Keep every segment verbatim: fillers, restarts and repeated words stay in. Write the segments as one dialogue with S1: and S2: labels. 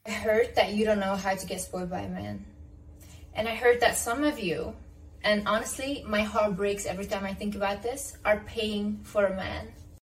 S1: I heard that you don't know how to get spoiled by a man. And I heard that some of you, and honestly, my heart breaks every time I think about this, are paying for a man.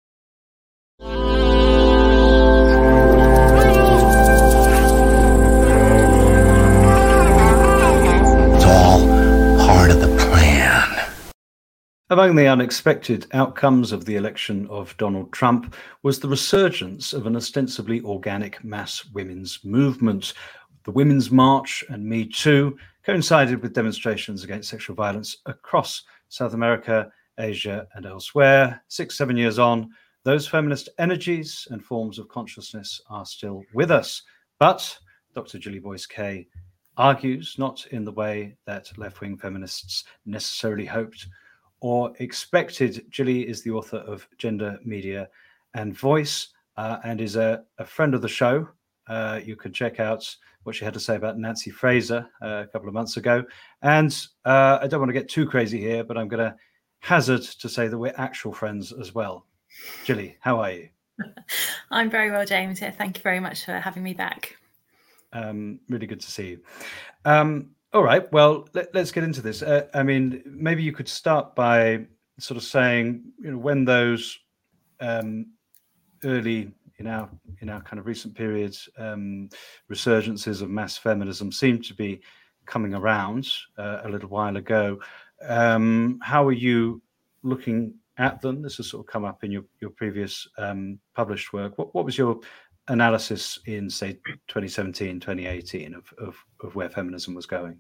S2: It's all part of the plan.
S3: Among the unexpected outcomes of the election of Donald Trump was the resurgence of an ostensibly organic mass women's movement. The Women's March and Me Too coincided with demonstrations against sexual violence across South America, Asia, and elsewhere. Six, seven years on, those feminist energies and forms of consciousness are still with us. But Doctor Julie Boyce-Kay argues not in the way that left-wing feminists necessarily hoped or expected. Julie is the author of Gender, Media and Voice uh, and is a, a friend of the show. Uh, you can check out what she had to say about Nancy Fraser uh, a couple of months ago. And uh, I don't want to get too crazy here, but I'm going to hazard to say that we're actual friends as well. Julie, how are you?
S4: I'm very well, James. Yeah, thank you very much for having me back.
S3: Um, really good to see you. Um, all right, well, let, let's get into this. Uh, I mean, maybe you could start by sort of saying, you know, when those um, early, in our in our kind of recent periods, um, resurgences of mass feminism seem to be coming around uh, a little while ago. Um, how are you looking at them? This has sort of come up in your your previous um, published work. What what was your analysis in, say, twenty seventeen, twenty eighteen of, of, of where feminism was going?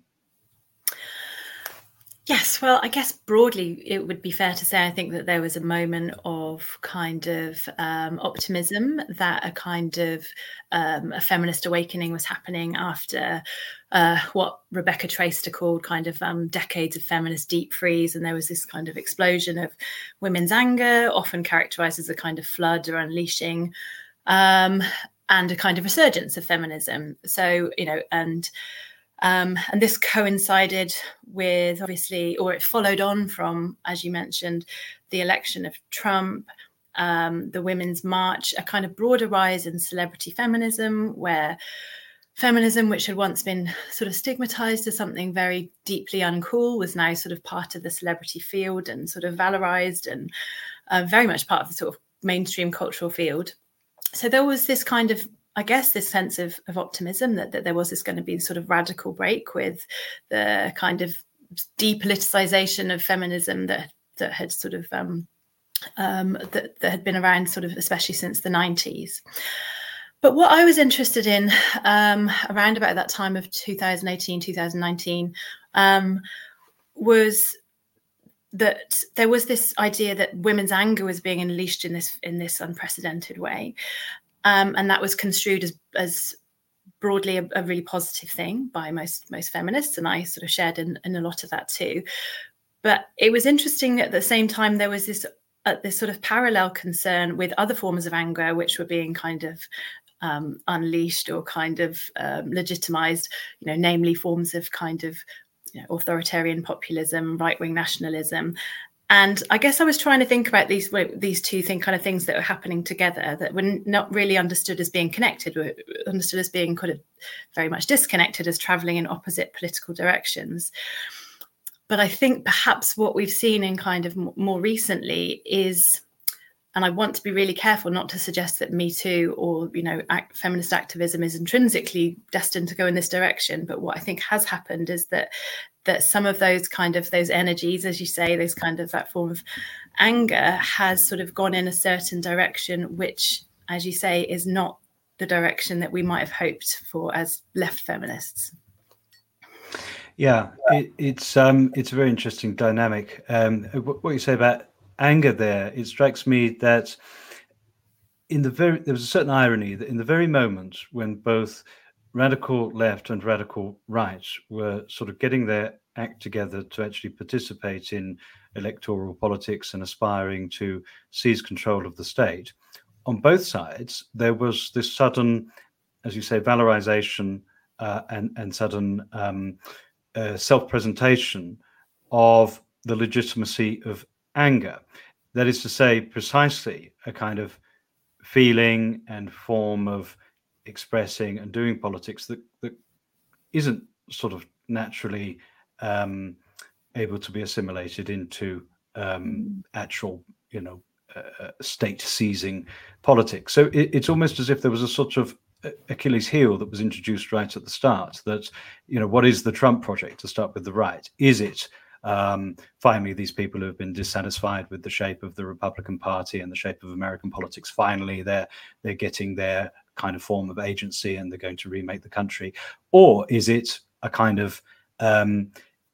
S4: Yes, well, I guess broadly it would be fair to say I think that there was a moment of kind of um, optimism that a kind of um, a feminist awakening was happening after uh, what Rebecca Traister called kind of um, decades of feminist deep freeze. And there was this kind of explosion of women's anger, often characterized as a kind of flood or unleashing, um, and a kind of resurgence of feminism. So, you know, and Um, and this coincided with, obviously, or it followed on from, as you mentioned, the election of Trump, um, the Women's March, a kind of broader rise in celebrity feminism, where feminism, which had once been sort of stigmatized as something very deeply uncool, was now sort of part of the celebrity field and sort of valorized and uh, very much part of the sort of mainstream cultural field. So there was this kind of, I guess, this sense of, of optimism that, that there was this going to be sort of radical break with the kind of depoliticization of feminism that that had sort of um, um, that, that had been around sort of especially since the nineties. But what I was interested in um, around about that time of two thousand eighteen, two thousand nineteen um, was that there was this idea that women's anger was being unleashed in this in this unprecedented way. Um, and that was construed as, as broadly a, a really positive thing by most most feminists, and I sort of shared in, in a lot of that too. But it was interesting at the same time there was this uh, this sort of parallel concern with other forms of anger, which were being kind of um, unleashed or kind of um, legitimized, you know, namely forms of kind of you know, authoritarian populism, right-wing nationalism. And I guess I was trying to think about these these two thing, kind of things that were happening together that were not really understood as being connected, were understood as being kind of very much disconnected, as traveling in opposite political directions. But I think perhaps what we've seen in kind of more recently is, and I want to be really careful not to suggest that Me Too or, you know, act, feminist activism is intrinsically destined to go in this direction. But what I think has happened is that that some of those kind of those energies, as you say, those kind of that form of anger has sort of gone in a certain direction, which, as you say, is not the direction that we might have hoped for as left feminists.
S3: Yeah, it, it's um, it's a very interesting dynamic. Um, what you say about anger there, it strikes me that in the very there was a certain irony that in the very moment when both radical left and radical right were sort of getting their act together to actually participate in electoral politics and aspiring to seize control of the state, on both sides there was this sudden, as you say, valorization uh, and, and sudden um, uh, self-presentation of the legitimacy of anger. That is to say, precisely a kind of feeling and form of expressing and doing politics that that isn't sort of naturally um, able to be assimilated into um, actual, you know, uh, state seizing politics. So it, it's almost as if there was a sort of Achilles heel that was introduced right at the start. That, you know, what is the Trump project, to start with the right? Is it um, finally these people who have been dissatisfied with the shape of the Republican Party and the shape of American politics, finally they're they're getting their kind of form of agency and they're going to remake the country? Or is it a kind of um,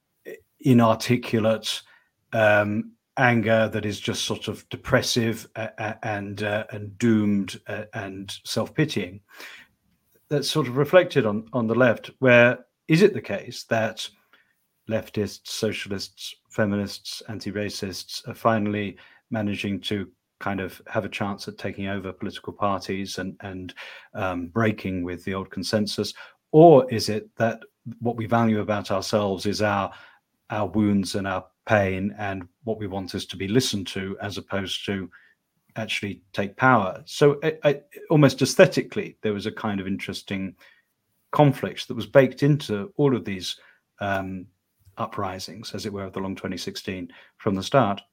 S3: inarticulate um, anger that is just sort of depressive uh, and uh, and doomed uh, and self-pitying? That's sort of reflected on on the left. Where is it the case that leftists, socialists, feminists, anti-racists are finally managing to kind of have a chance at taking over political parties and and um, breaking with the old consensus? Or is it that what we value about ourselves is our our wounds and our pain, and what we want is to be listened to as opposed to actually take power? So I, I, almost aesthetically, there was a kind of interesting conflict that was baked into all of these um, uprisings, as it were, of the long twenty sixteen from the start.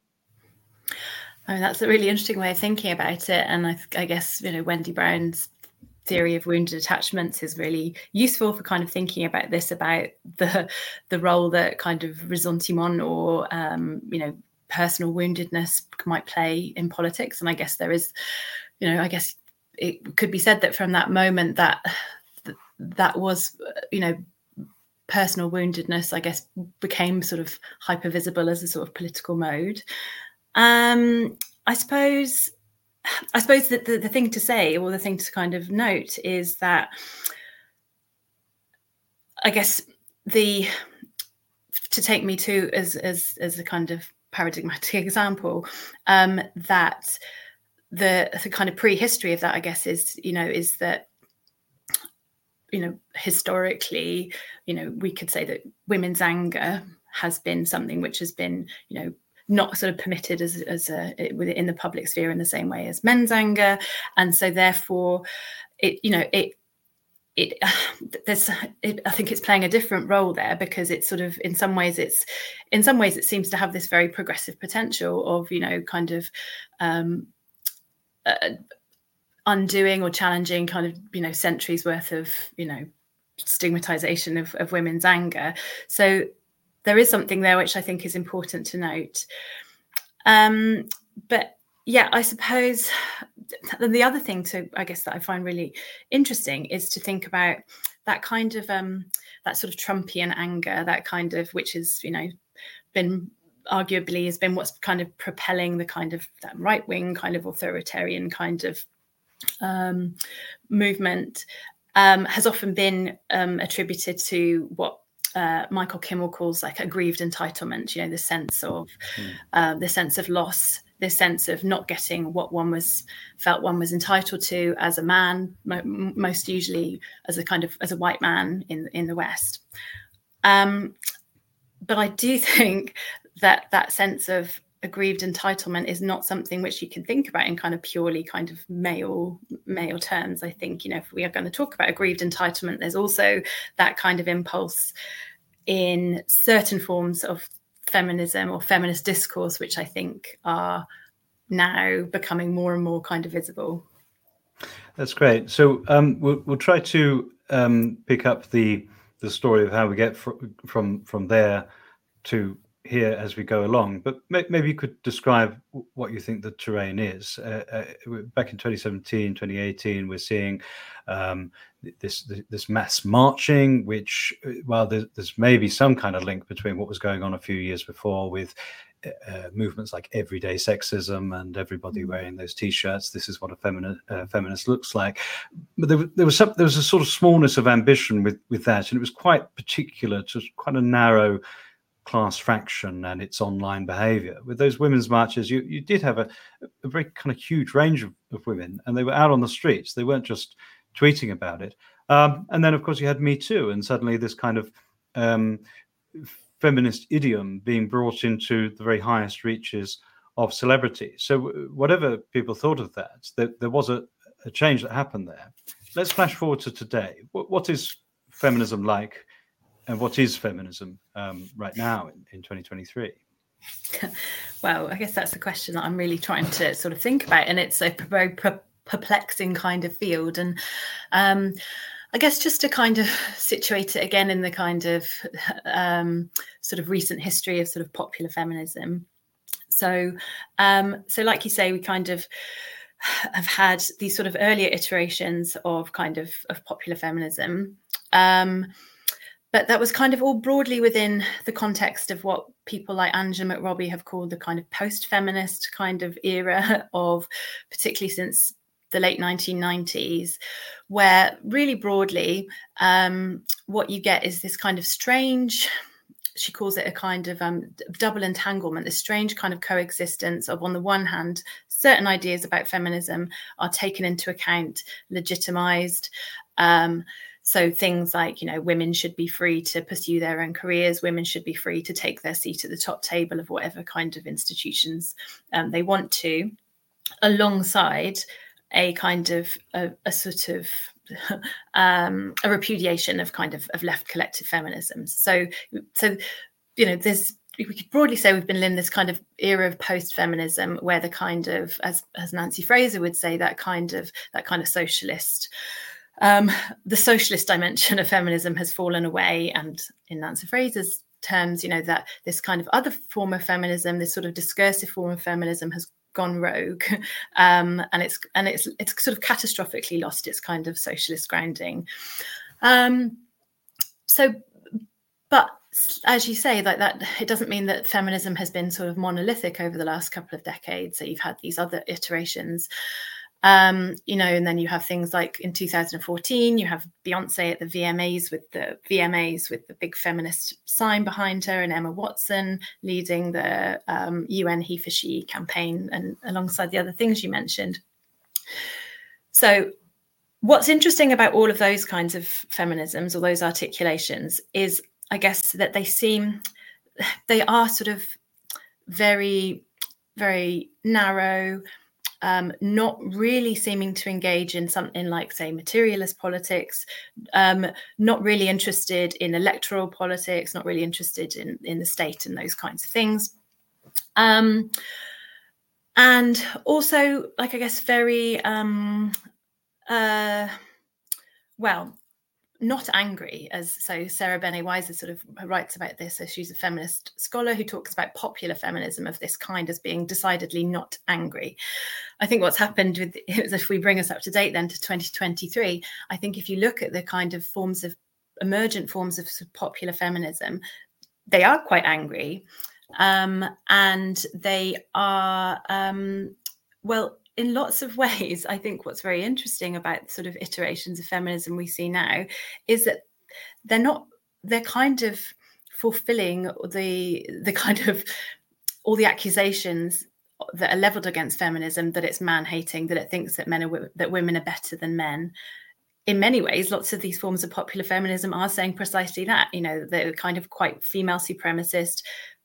S4: I mean, that's a really interesting way of thinking about it. And I, I guess, you know, Wendy Brown's theory of wounded attachments is really useful for kind of thinking about this, about the the role that kind of ressentiment or, um, you know, personal woundedness might play in politics. And I guess there is, you know, I guess it could be said that from that moment that that was, you know, personal woundedness, I guess, became sort of hyper visible as a sort of political mode. Um, I suppose, I suppose that the, the thing to say, or the thing to kind of note, is that I guess the, to take Me Too as as as a kind of paradigmatic example, um, that the the kind of prehistory of that, I guess, is, you know, is that, you know, historically, you know, we could say that women's anger has been something which has been, you know, not sort of permitted as as a in the public sphere in the same way as men's anger, and so therefore, it, you know, it it there's it, I think it's playing a different role there, because it's sort of in some ways it's in some ways it seems to have this very progressive potential of, you know, kind of um, uh, undoing or challenging kind of, you know, centuries worth of, you know, stigmatization of, of women's anger. So there is something there which I think is important to note. Um, but yeah, I suppose the other thing to, I guess, that I find really interesting is to think about that kind of, um, that sort of Trumpian anger, that kind of, which is, you know, been arguably has been what's kind of propelling the kind of that right-wing kind of authoritarian kind of um, movement, um, has often been um, attributed to what Uh, Michael Kimmel calls like aggrieved entitlement, you know, the sense of mm. uh, the sense of loss, the sense of not getting what one was felt one was entitled to as a man, mo- most usually as a kind of as a white man in in the West. Um, but I do think that that sense of aggrieved entitlement is not something which you can think about in kind of purely kind of male male terms. I think, you know, if we are going to talk about aggrieved entitlement, there's also that kind of impulse in certain forms of feminism or feminist discourse, which I think are now becoming more and more kind of visible.
S3: That's great. So um, we'll, we'll try to um, pick up the the story of how we get fr- from from there to here as we go along, but may, maybe you could describe what you think the terrain is. Uh, uh, back in twenty seventeen, twenty eighteen, we're seeing um, this this mass marching, which, while there's, there's maybe some kind of link between what was going on a few years before with uh, movements like everyday sexism and everybody wearing those T-shirts, this is what a feminist uh, feminist looks like. But there, there was some, there was a sort of smallness of ambition with with that, and it was quite particular to quite a narrow class fraction and its online behavior. With those women's marches, you, you did have a, a very kind of huge range of, of women, and they were out on the streets. They weren't just tweeting about it. Um, and then, of course, you had Me Too, and suddenly this kind of um, feminist idiom being brought into the very highest reaches of celebrity. So whatever people thought of that, there, there was a, a change that happened there. let's flash forward to today. What, what is feminism like, and what is feminism um, right now in, in twenty twenty-three?
S4: Well, I guess that's the question that I'm really trying to sort of think about, and it's a very perplexing kind of field. And um, I guess just to kind of situate it again in the kind of um, sort of recent history of sort of popular feminism. So, um, so like you say, we kind of have had these sort of earlier iterations of kind of of popular feminism. Um, But that was kind of all broadly within the context of what people like Angela McRobbie have called the kind of post-feminist kind of era of, particularly since the late nineteen nineties, where really broadly um, what you get is this kind of strange, she calls it a kind of um, double entanglement, this strange kind of coexistence of, on the one hand, certain ideas about feminism are taken into account, legitimized. Um, So things like, you know, women should be free to pursue their own careers. Women should be free to take their seat at the top table of whatever kind of institutions um, they want to, alongside a kind of a, a sort of um, a repudiation of kind of, of left collective feminism. So, so you know, there's we could broadly say we've been in this kind of era of post-feminism where the kind of, as as Nancy Fraser would say, that kind of that kind of socialist. Um, the socialist dimension of feminism has fallen away, and in Nancy Fraser's terms, you know, that this kind of other form of feminism, this sort of discursive form of feminism, has gone rogue, um, and it's and it's it's sort of catastrophically lost its kind of socialist grounding. Um, so, but as you say, like that, it doesn't mean that feminism has been sort of monolithic over the last couple of decades. So you've had these other iterations. Um, you know, and then you have things like in two thousand fourteen, you have Beyonce at the V M As with the V M As with the big feminist sign behind her, and Emma Watson leading the um, U N He for She campaign, and alongside the other things you mentioned. So what's interesting about all of those kinds of feminisms or those articulations is, I guess, that they seem, they are sort of very, very narrow, Um, not really seeming to engage in something like, say, materialist politics, um, not really interested in electoral politics, not really interested in, in the state and those kinds of things. Um, and also, like, I guess, very, um, uh, well, not angry, as so Sarah Banet-Weiser sort of writes about this. So she's a feminist scholar who talks about popular feminism of this kind as being decidedly not angry. I think what's happened with, if we bring us up to date then to twenty twenty-three, I think if you look at the kind of forms of emergent forms of popular feminism, they are quite angry, um, and they are, um, well, in lots of ways, I think what's very interesting about sort of iterations of feminism we see now is that they're not, they're kind of fulfilling the the kind of all the accusations that are leveled against feminism, that it's man-hating, that it thinks that men are that women are better than men. In many ways, lots of these forms of popular feminism are saying precisely that. You know, they're kind of quite female supremacist.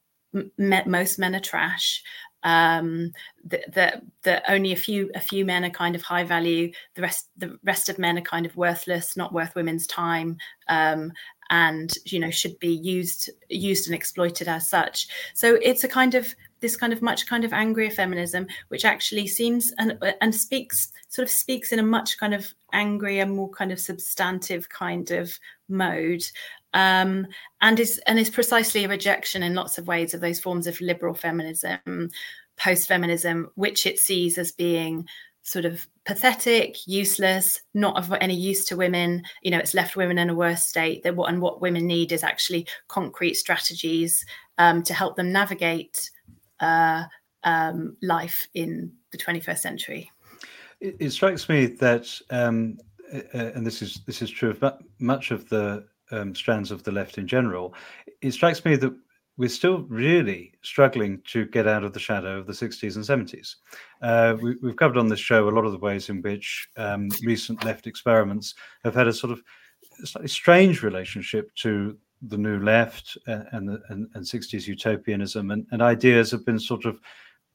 S4: M- most men are trash. Um, that that that only a few a few men are kind of high value. The rest the rest of men are kind of worthless, not worth women's time, um, and you know should be used used and exploited as such. So it's a kind of this kind of much kind of angrier feminism, which actually seems and and speaks sort of speaks in a much kind of angrier, more kind of substantive kind of mode. Um, and is and is precisely a rejection in lots of ways of those forms of liberal feminism, post-feminism, which it sees as being sort of pathetic, useless, not of any use to women. You know, it's left women in a worse state. That what and what women need is actually concrete strategies um, to help them navigate uh, um, life in the twenty-first century.
S3: It, it strikes me that, um, uh, and this is this is true of much of the Um, strands of the left in general, it strikes me that we're still really struggling to get out of the shadow of the sixties and seventies. Uh, we, we've covered on this show a lot of the ways in which um, recent left experiments have had a sort of slightly strange relationship to the new left uh, and, the, and, and sixties utopianism, and, and ideas have been sort of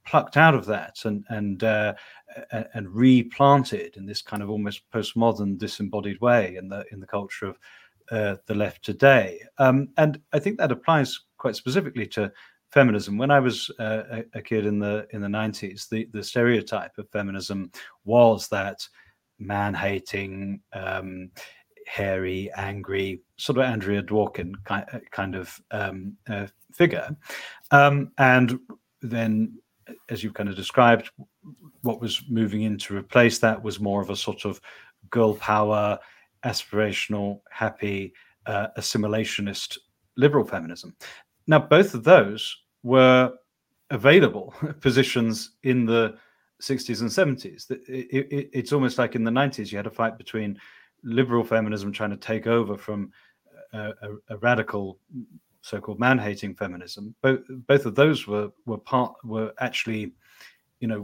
S3: plucked out of that and and uh, and replanted in this kind of almost postmodern, disembodied way in the in the culture of uh, the left today. Um, and I think that applies quite specifically to feminism. When I was uh, a, a kid in the in the nineties, the the stereotype of feminism was that man-hating, um, hairy, angry, sort of Andrea Dworkin kind, kind of um, uh, figure. Um, and then, as you kind of described, what was moving in to replace that was more of a sort of girl power, aspirational, happy, uh, assimilationist liberal feminism. Now, both of those were available positions in the sixties and seventies. It, it, it's almost like in the nineties, you had a fight between liberal feminism trying to take over from a, a, a radical so-called man-hating feminism. Both both of those were were part were actually, you know,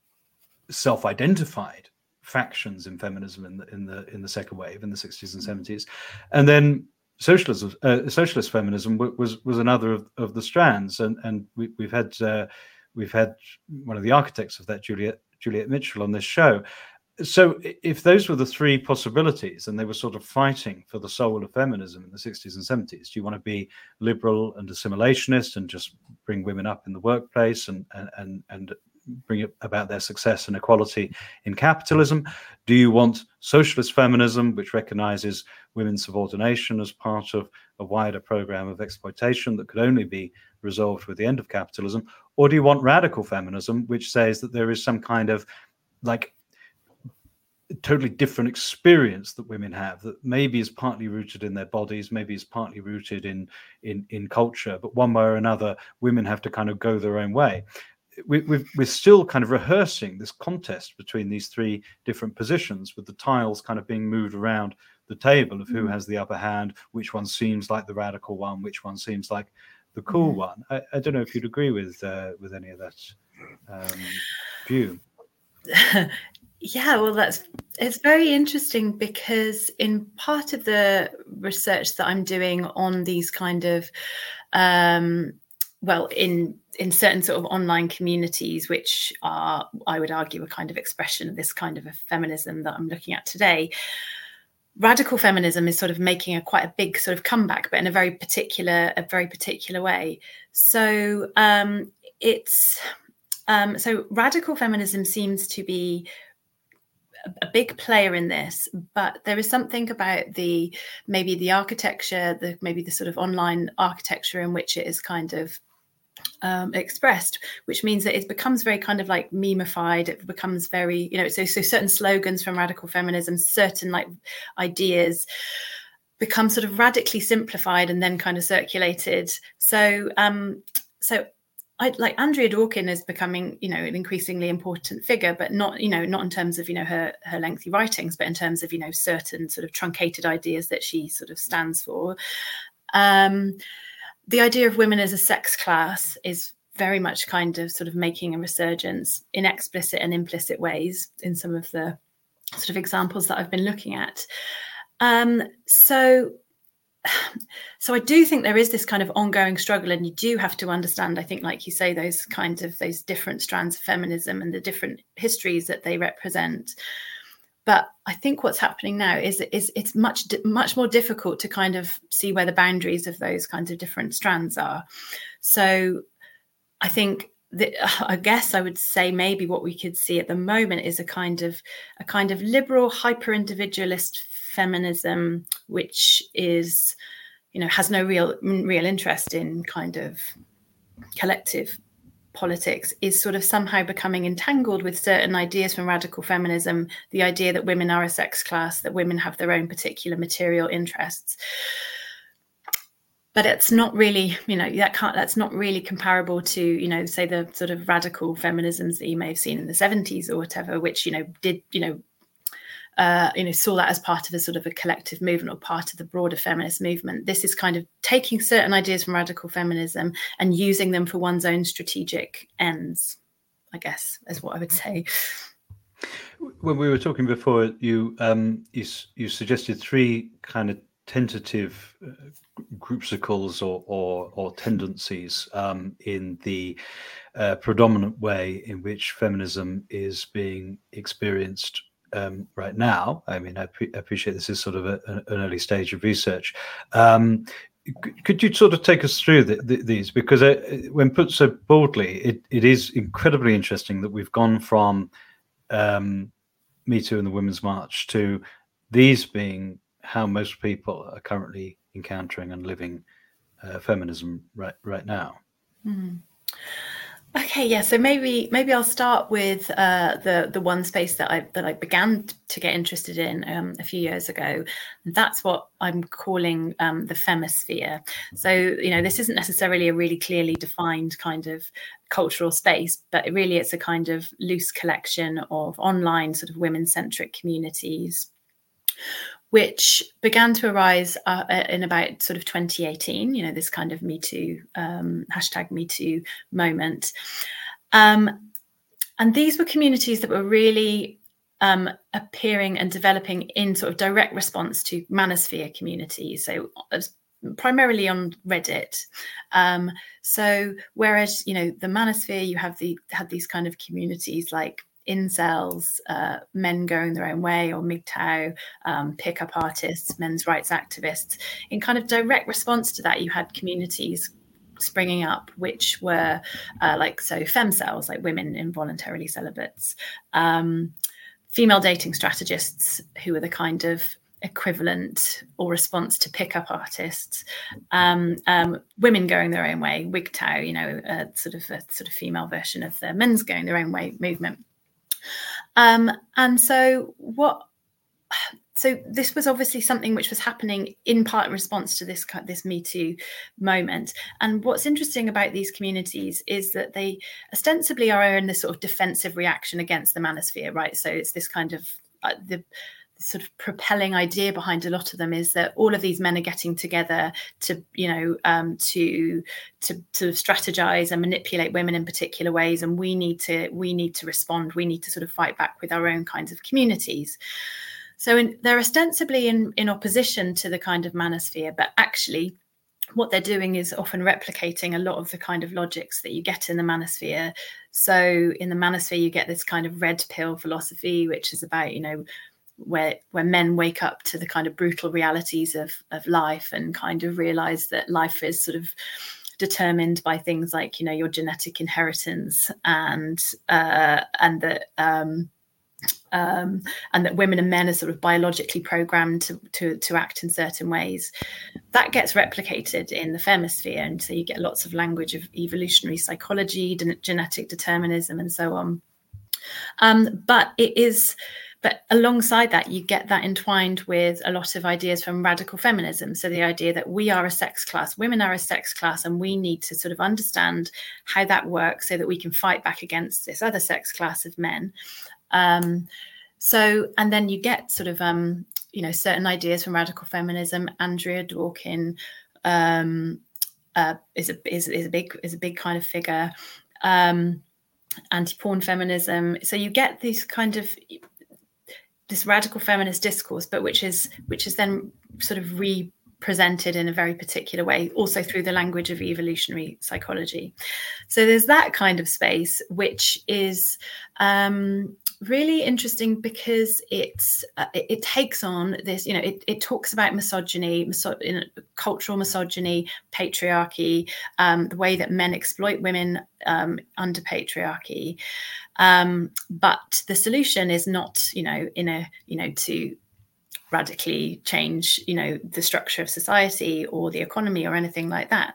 S3: self-identified factions in feminism in the in the in the second wave in the sixties and seventies, and then socialism, uh, socialist feminism was was another of, of the strands, and and we, we've had uh, we've had one of the architects of that, Juliet Juliet Mitchell, on this show. So if those were the three possibilities, and they were sort of fighting for the soul of feminism in the sixties and seventies, do you want to be liberal and assimilationist and just bring women up in the workplace and and and bring about their success and equality in capitalism? Do you want socialist feminism, which recognizes women's subordination as part of a wider program of exploitation that could only be resolved with the end of capitalism? Or do you want radical feminism, which says that there is some kind of like totally different experience that women have that maybe is partly rooted in their bodies, maybe is partly rooted in in in culture, but one way or another women have to kind of go their own way? We, we've, we're still kind of rehearsing this contest between these three different positions, with the tiles kind of being moved around the table of who has the upper hand, which one seems like the radical one, which one seems like the cool one. I, I don't know if you'd agree with uh, with any of that um, view.
S4: Yeah, well, that's it's very interesting, because in part of the research that I'm doing on these kind of um, well, in in certain sort of online communities, which are, I would argue, a kind of expression of this kind of a feminism that I'm looking at today, radical feminism is sort of making a quite a big sort of comeback, but in a very particular, a very particular way. So um, it's um, so radical feminism seems to be a big player in this, but there is something about the maybe the architecture, the maybe the sort of online architecture in which it is kind of um, expressed, which means that it becomes very kind of like memeified. It becomes very, you know, so so certain slogans from radical feminism, certain like ideas become sort of radically simplified and then kind of circulated. So um, so. I, like Andrea Dworkin is becoming, you know, an increasingly important figure, but not, you know, not in terms of, you know, her her lengthy writings, but in terms of, you know, certain sort of truncated ideas that she sort of stands for. Um, the idea of women as a sex class is very much kind of sort of making a resurgence in explicit and implicit ways in some of the sort of examples that I've been looking at. Um, so. So I do think there is this kind of ongoing struggle, and you do have to understand, I think, like you say, those kinds of those different strands of feminism and the different histories that they represent. But I think what's happening now is, is it's much, much more difficult to kind of see where the boundaries of those kinds of different strands are. So I think that, I guess I would say maybe what we could see at the moment is a kind of a kind of liberal, hyper-individualist feminism, which is, you know, has no real real interest in kind of collective politics, is sort of somehow becoming entangled with certain ideas from radical feminism, the idea that women are a sex class, that women have their own particular material interests. But it's not really, you know, that can't, that's not really comparable to, you know, say the sort of radical feminisms that you may have seen in the seventies or whatever, which, you know, did, you know, Uh, you know, saw that as part of a sort of a collective movement or part of the broader feminist movement. This is kind of taking certain ideas from radical feminism and using them for one's own strategic ends, I guess, is what I would say.
S3: When we were talking before, you um, you, you suggested three kind of tentative uh, groupsicles or, or, or tendencies um, in the uh, predominant way in which feminism is being experienced um, right now. I mean, I pre- appreciate this is sort of a, an early stage of research. Um, could you sort of take us through the, the, these? Because uh, when put so boldly, it, it is incredibly interesting that we've gone from um, Me Too and the Women's March to these being how most people are currently encountering and living uh, feminism right right now.
S4: Mm. Okay, yeah. So maybe maybe I'll start with uh, the the one space that I that I began to get interested in um, a few years ago. That's what I'm calling um, the femisphere. So you know, this isn't necessarily a really clearly defined kind of cultural space, but it really it's a kind of loose collection of online sort of women-centric communities, which began to arise uh, in about sort of twenty eighteen, you know, this kind of Me Too, um, hashtag Me Too moment. Um, and these were communities that were really um, appearing and developing in sort of direct response to manosphere communities. So primarily on Reddit. Um, so whereas, you know, the manosphere, you have the had these kind of communities like incels, uh, men going their own way, or M G T O W, um, pickup artists, men's rights activists. In kind of direct response to that, you had communities springing up, which were uh, like, so femcels, like women involuntarily celibates, um, female dating strategists, who were the kind of equivalent or response to pickup artists, um, um, women going their own way, W G T O W, you know, uh, sort of a sort of female version of the men's going their own way movement. Um, and so what, so this was obviously something which was happening in part in response to this, this Me Too moment. And what's interesting about these communities is that they ostensibly are in this sort of defensive reaction against the manosphere, right? So it's this kind of, uh, the, sort of propelling idea behind a lot of them is that all of these men are getting together to, you know, um, to to to strategize and manipulate women in particular ways, and we need to we need to respond. We need to sort of fight back with our own kinds of communities. So in, they're ostensibly in in opposition to the kind of manosphere, but actually, what they're doing is often replicating a lot of the kind of logics that you get in the manosphere. So in the manosphere, you get this kind of red pill philosophy, which is about, you know, where where men wake up to the kind of brutal realities of of life and kind of realize that life is sort of determined by things like, you know, your genetic inheritance, and uh, and that um, um, and that women and men are sort of biologically programmed to, to to act in certain ways. That gets replicated in the femisphere, and so you get lots of language of evolutionary psychology, genetic determinism, and so on. Um, but it is. But alongside that, you get that entwined with a lot of ideas from radical feminism. So the idea that we are a sex class, women are a sex class, and we need to sort of understand how that works so that we can fight back against this other sex class of men. Um, so, and then you get sort of, um, you know, certain ideas from radical feminism. Andrea Dworkin um, uh, is a is, is a big is a big kind of figure. Um, anti-porn feminism. So you get these kind of this radical feminist discourse, but which is which is then sort of represented in a very particular way, also through the language of evolutionary psychology. So there's that kind of space, which is um, really interesting because it's uh, it, it takes on this, you know, it, it talks about misogyny, miso- in, cultural misogyny, patriarchy, um, the way that men exploit women um, under patriarchy. Um, but the solution is not, you know, in a, you know, to radically change, you know, the structure of society or the economy or anything like that.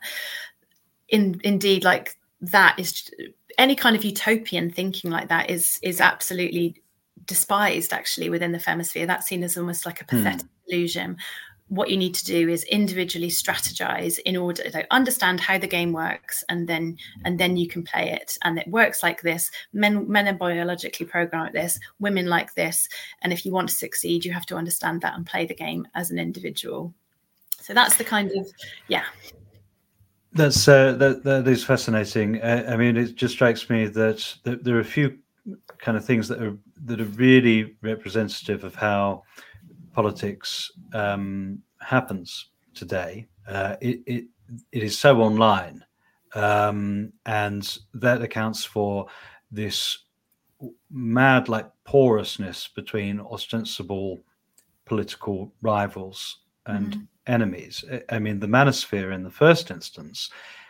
S4: In, indeed, like that is any kind of utopian thinking like that is is absolutely despised actually within the femisphere. That's seen as almost like a pathetic hmm. illusion. What you need to do is individually strategize in order to understand how the game works, and then and then you can play it. And it works like this. Men men are biologically programmed like this, women like this. And if you want to succeed, you have to understand that and play the game as an individual. So that's the kind of, yeah.
S3: That's uh, that that is fascinating. Uh, I mean, it just strikes me that, that there are a few kind of things that are that are really representative of how politics um, happens today, uh, it, it it is so online, um, and that accounts for this mad like porousness between ostensible political rivals and mm. enemies. I mean, the manosphere in the first instance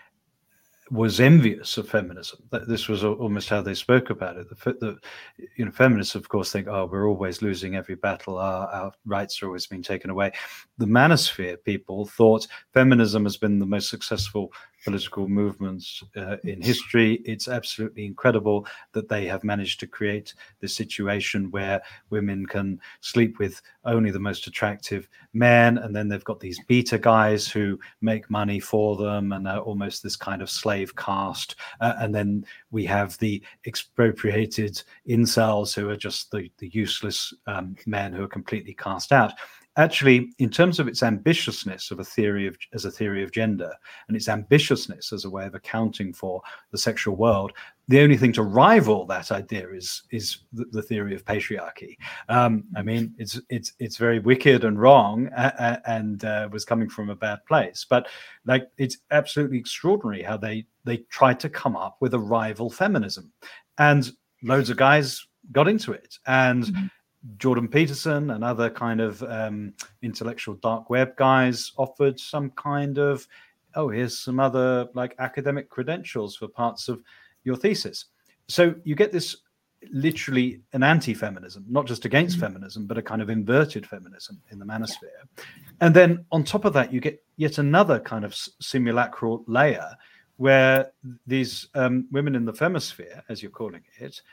S3: was envious of feminism. This was almost how they spoke about it. The, the you know, feminists, of course, think, oh, we're always losing every battle. Our, our rights are always being taken away. The manosphere people thought feminism has been the most successful political movement uh, in history. It's absolutely incredible that they have managed to create this situation where women can sleep with only the most attractive men, and then they've got these beta guys who make money for them and are almost this kind of slave caste. Uh, and then we have the expropriated incels who are just the, the useless um, men who are completely cast out. Actually, in terms of its ambitiousness of a theory of as a theory of gender and its ambitiousness as a way of accounting for the sexual world, the only thing to rival that idea is is the, the theory of patriarchy. Um, I mean, it's it's it's very wicked and wrong, uh, and uh, was coming from a bad place. But like, it's absolutely extraordinary how they they tried to come up with a rival feminism, and loads of guys got into it, and. Mm-hmm. Jordan Peterson and other kind of um, intellectual dark web guys offered some kind of, oh, here's some other like academic credentials for parts of your thesis. So you get this literally an anti-feminism, not just against mm-hmm. feminism, but a kind of inverted feminism in the manosphere. Yeah. And then on top of that, you get yet another kind of simulacral layer where these um, women in the femisphere, as you're calling it,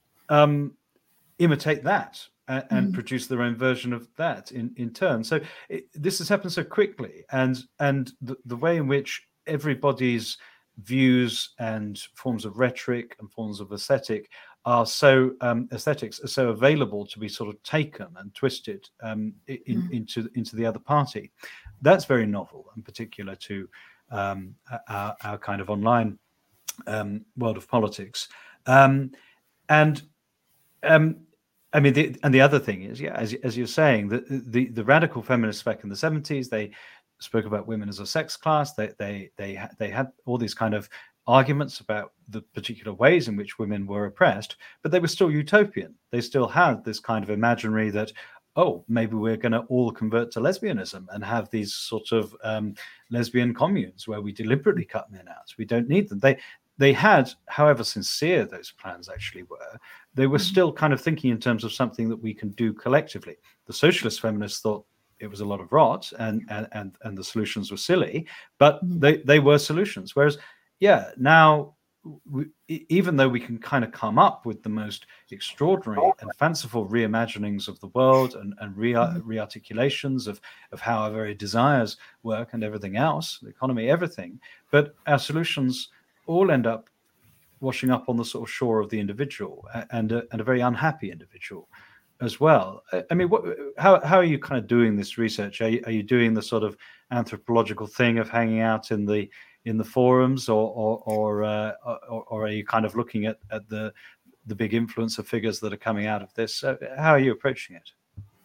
S3: um, imitate that. And, and mm. produce their own version of that in, in turn. So it, this has happened so quickly, and and the, the way in which everybody's views and forms of rhetoric and forms of aesthetic are so um, aesthetics are so available to be sort of taken and twisted um, in, mm. into into the other party. That's very novel, and particular to um, our, our kind of online um, world of politics, um, and. Um, I mean, the, and the other thing is, yeah, as as you're saying, the, the the radical feminists back in the seventies, they spoke about women as a sex class. They they they they had all these kind of arguments about the particular ways in which women were oppressed, but they were still utopian. They still had this kind of imaginary that, oh, maybe we're going to all convert to lesbianism and have these sort of um, lesbian communes where we deliberately cut men out. We don't need them. They They had, however sincere those plans actually were, they were still kind of thinking in terms of something that we can do collectively. The socialist feminists thought it was a lot of rot and and and, and the solutions were silly, but they, they were solutions. Whereas, yeah, now, we, even though we can kind of come up with the most extraordinary and fanciful reimaginings of the world and, and re- rearticulations of, of how our very desires work and everything else, the economy, everything, but our solutions all end up washing up on the sort of shore of the individual and a, and a very unhappy individual as well. I mean, what, how how are you kind of doing this research? Are you, are you doing the sort of anthropological thing of hanging out in the in the forums, or or or, uh, or, or are you kind of looking at, at the the big influencer figures that are coming out of this? Uh, how are you approaching it?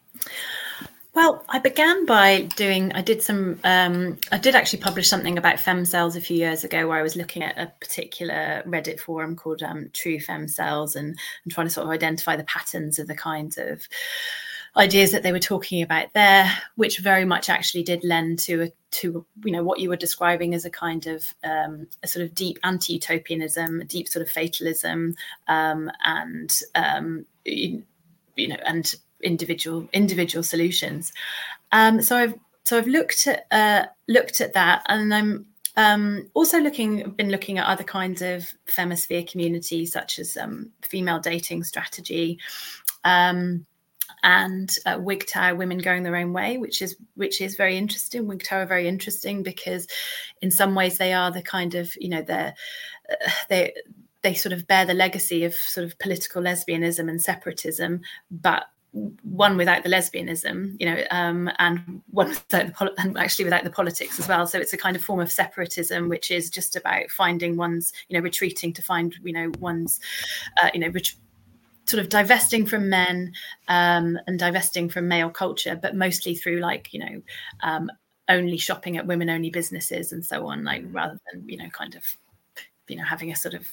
S4: Well, I began by doing, I did some, um, I did actually publish something about femcells a few years ago where I was looking at a particular Reddit forum called um, True Femcells and, and trying to sort of identify the patterns of the kinds of ideas that they were talking about there, which very much actually did lend to, a, to you know, what you were describing as a kind of um, a sort of deep anti-utopianism, deep sort of fatalism, um, and, um, you, you know, and individual individual solutions. Um, so I've so I've looked at uh, looked at that, and I'm um, also looking been looking at other kinds of femisphere communities, such as um, female dating strategy, um, and uh, W G T O W, women going their own way, which is which is very interesting. W G T O W are very interesting because, in some ways, they are the kind of you know they're uh, they they sort of bear the legacy of sort of political lesbianism and separatism, but one without the lesbianism, you know, um, and one without the pol- and actually without the politics as well. So it's a kind of form of separatism, which is just about finding one's, you know, retreating to find, you know, one's, uh, you know, ret- sort of divesting from men um, and divesting from male culture, but mostly through like, you know, um, only shopping at women only businesses and so on, like rather than, you know, kind of, you know, having a sort of,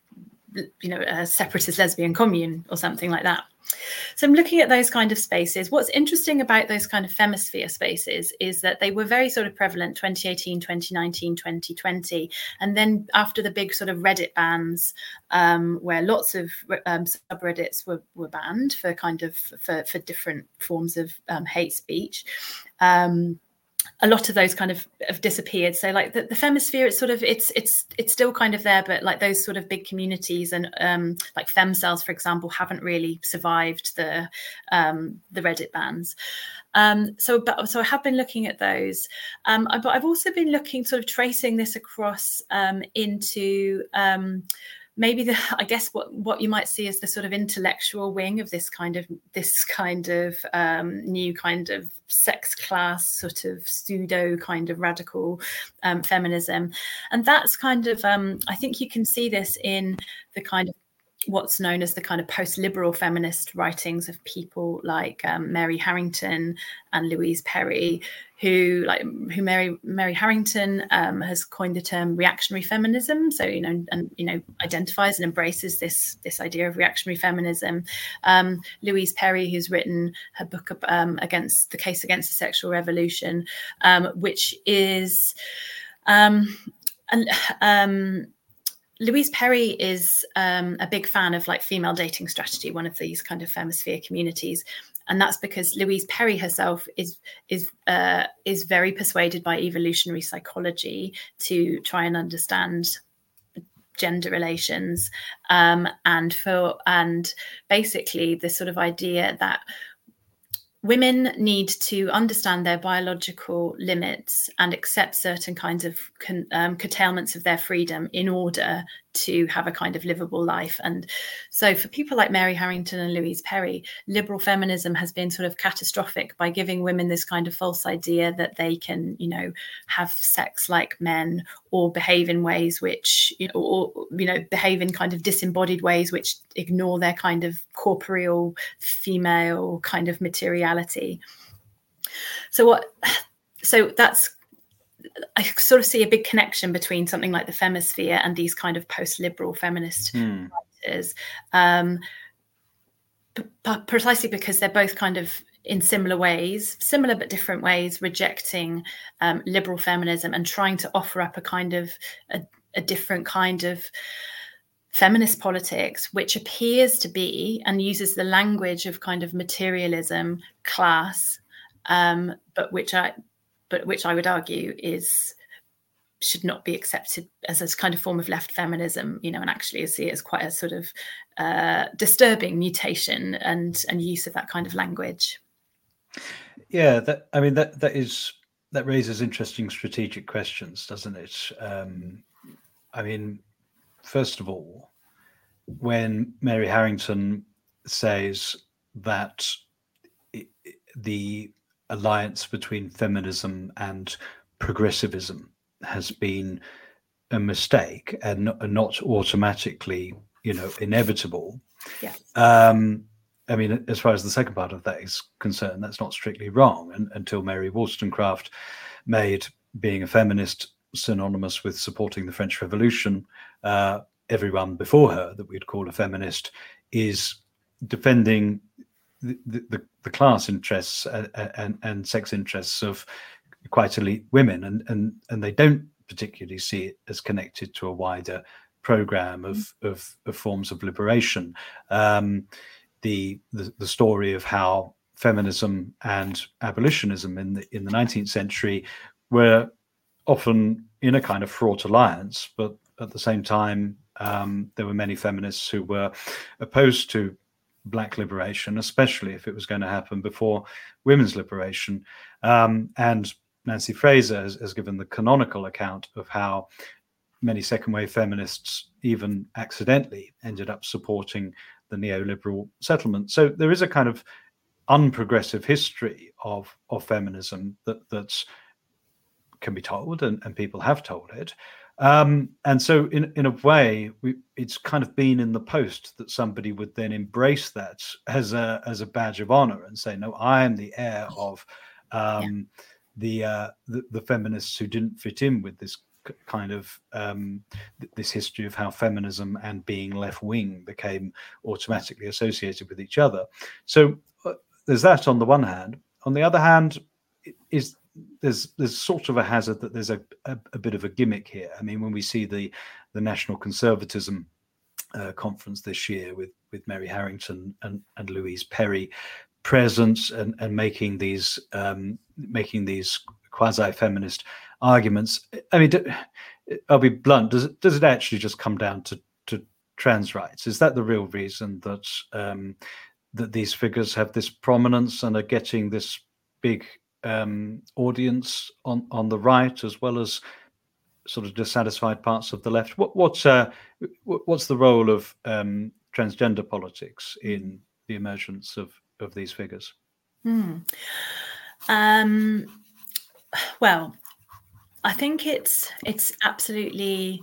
S4: you know, a separatist lesbian commune or something like that. So I'm looking at those kind of spaces. What's interesting about those kind of femisphere spaces is that they were very sort of prevalent twenty eighteen, twenty nineteen, twenty twenty. And then after the big sort of Reddit bans, um, where lots of um, subreddits were, were banned for kind of for, for different forms of um, hate speech, um, a lot of those kind of have disappeared. So like the, the femisphere, it's sort of, it's, it's, it's still kind of there, but like those sort of big communities and um, like femcells, for example, haven't really survived the, um, the Reddit bans. Um, so, but, so I have been looking at those, um, but I've also been looking, sort of tracing this across um, into, um, maybe the, I guess what, what you might see as the sort of intellectual wing of this kind of this kind of um, new kind of sex class sort of pseudo kind of radical um, feminism. And that's kind of, um, I think you can see this in the kind of what's known as the kind of post-liberal feminist writings of people like um, Mary Harrington and Louise Perry, who like who Mary Mary Harrington um, has coined the term reactionary feminism. So you know, and you know, identifies and embraces this this idea of reactionary feminism. Um, Louise Perry, who's written her book um, against the case against the sexual revolution, um, which is um, and um, Louise Perry is um, a big fan of like female dating strategy, one of these kind of femisphere communities. And that's because Louise Perry herself is is uh, is very persuaded by evolutionary psychology to try and understand gender relations, um, and for and basically this sort of idea that women need to understand their biological limits and accept certain kinds of con, um, curtailments of their freedom in order to have a kind of livable life. And so for people like Mary Harrington and Louise Perry, liberal feminism has been sort of catastrophic by giving women this kind of false idea that they can, you know, have sex like men or behave in ways which, you know, or, you know, behave in kind of disembodied ways which ignore their kind of corporeal female kind of materiality. So what, so that's, I sort of see a big connection between something like the femisphere and these kind of post-liberal feminist mm. writers, um, p- p- precisely because they're both kind of in similar ways, similar but different ways, rejecting um, liberal feminism and trying to offer up a kind of a, a different kind of feminist politics, which appears to be and uses the language of kind of materialism, class, um, but which I but which I would argue is should not be accepted as a kind of form of left feminism, you know, and actually I see it as quite a sort of uh, disturbing mutation and and use of that kind of language.
S3: Yeah, that I mean that that is that raises interesting strategic questions, doesn't it? Um, I mean, first of all, when Mary Harrington says that it, the alliance between feminism and progressivism has been a mistake and not, and not automatically, you know, inevitable.
S4: Yeah.
S3: Um, I mean, as far as the second part of that is concerned, that's not strictly wrong. And until Mary Wollstonecraft made being a feminist synonymous with supporting the French Revolution, uh, everyone before her that we'd call a feminist is defending the, the, the class interests and, and, and sex interests of quite elite women, and, and, and they don't particularly see it as connected to a wider program of, of, of forms of liberation. Um, the, the the story of how feminism and abolitionism in the in the nineteenth century were often in a kind of fraught alliance, but at the same time, um, there were many feminists who were opposed to Black liberation, especially if it was going to happen before women's liberation. Um, and Nancy Fraser has, has given the canonical account of how many second wave feminists even accidentally ended up supporting the neoliberal settlement. So there is a kind of unprogressive history of, of feminism that that's, can be told, and, and people have told it. Um, and so, in in a way, we, it's kind of been in the post that somebody would then embrace that as a as a badge of honor and say, "No, I am the heir of um, yeah. the, uh, the the feminists who didn't fit in with this kind of um, th- this history of how feminism and being left wing became automatically associated with each other." So uh, there's that on the one hand. On the other hand, is there's there's sort of a hazard that there's a, a, a bit of a gimmick here. I mean, when we see the the National Conservatism uh, conference this year with with Mary Harrington and, and Louise Perry present and, and making these um, making these quasi-feminist arguments, I mean, I'll be blunt. Does it does it actually just come down to to trans rights? Is that the real reason that um, that these figures have this prominence and are getting this big um audience on on the right, as well as sort of dissatisfied parts of the left? What what's uh what's the role of um transgender politics in the emergence of of these figures?
S4: Hmm. Um well, I think it's it's absolutely,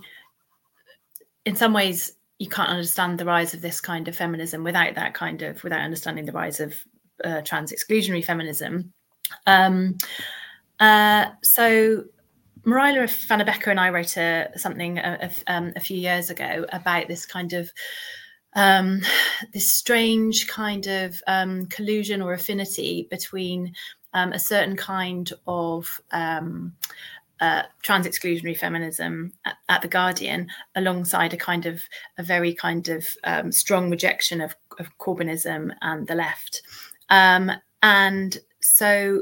S4: in some ways, you can't understand the rise of this kind of feminism without that kind of without understanding the rise of uh, trans exclusionary feminism. Um, uh, so Marilla Vanna Becker and I wrote a, something a, a, um, a few years ago about this kind of um, this strange kind of um, collusion or affinity between um, a certain kind of um, uh, trans exclusionary feminism at, at The Guardian, alongside a kind of a very kind of um, strong rejection of, of Corbynism and the left. Um, and So,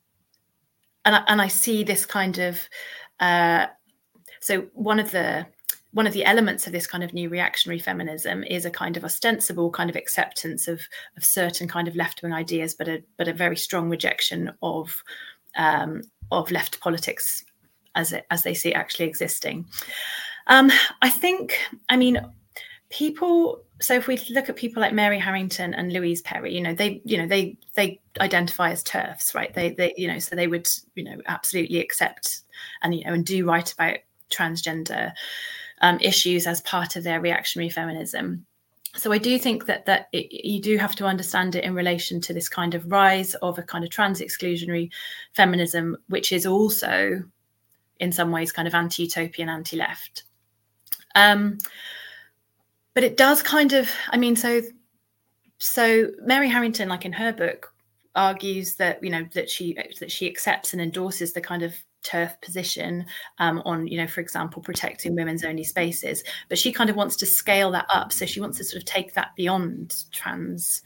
S4: and I, and I see this kind of, uh, so one of the one of the elements of this kind of new reactionary feminism is a kind of ostensible kind of acceptance of of certain kind of left wing ideas, but a but a very strong rejection of um, of left politics as it, as they see it actually existing. Um, I think, I mean, people. So if we look at people like Mary Harrington and Louise Perry, you know, they, you know, they they identify as TERFs, right? They, they, you know, so they would, you know, absolutely accept and, you know, and do write about transgender um, issues as part of their reactionary feminism. So I do think that that it, you do have to understand it in relation to this kind of rise of a kind of trans exclusionary feminism, which is also, in some ways, kind of anti-utopian, anti-left. Um, But it does kind of, I mean, so so Mary Harrington, like in her book, argues that, you know, that she that she accepts and endorses the kind of TERF position um, on, you know, for example, protecting women's only spaces. But she kind of wants to scale that up. So she wants to sort of take that beyond trans,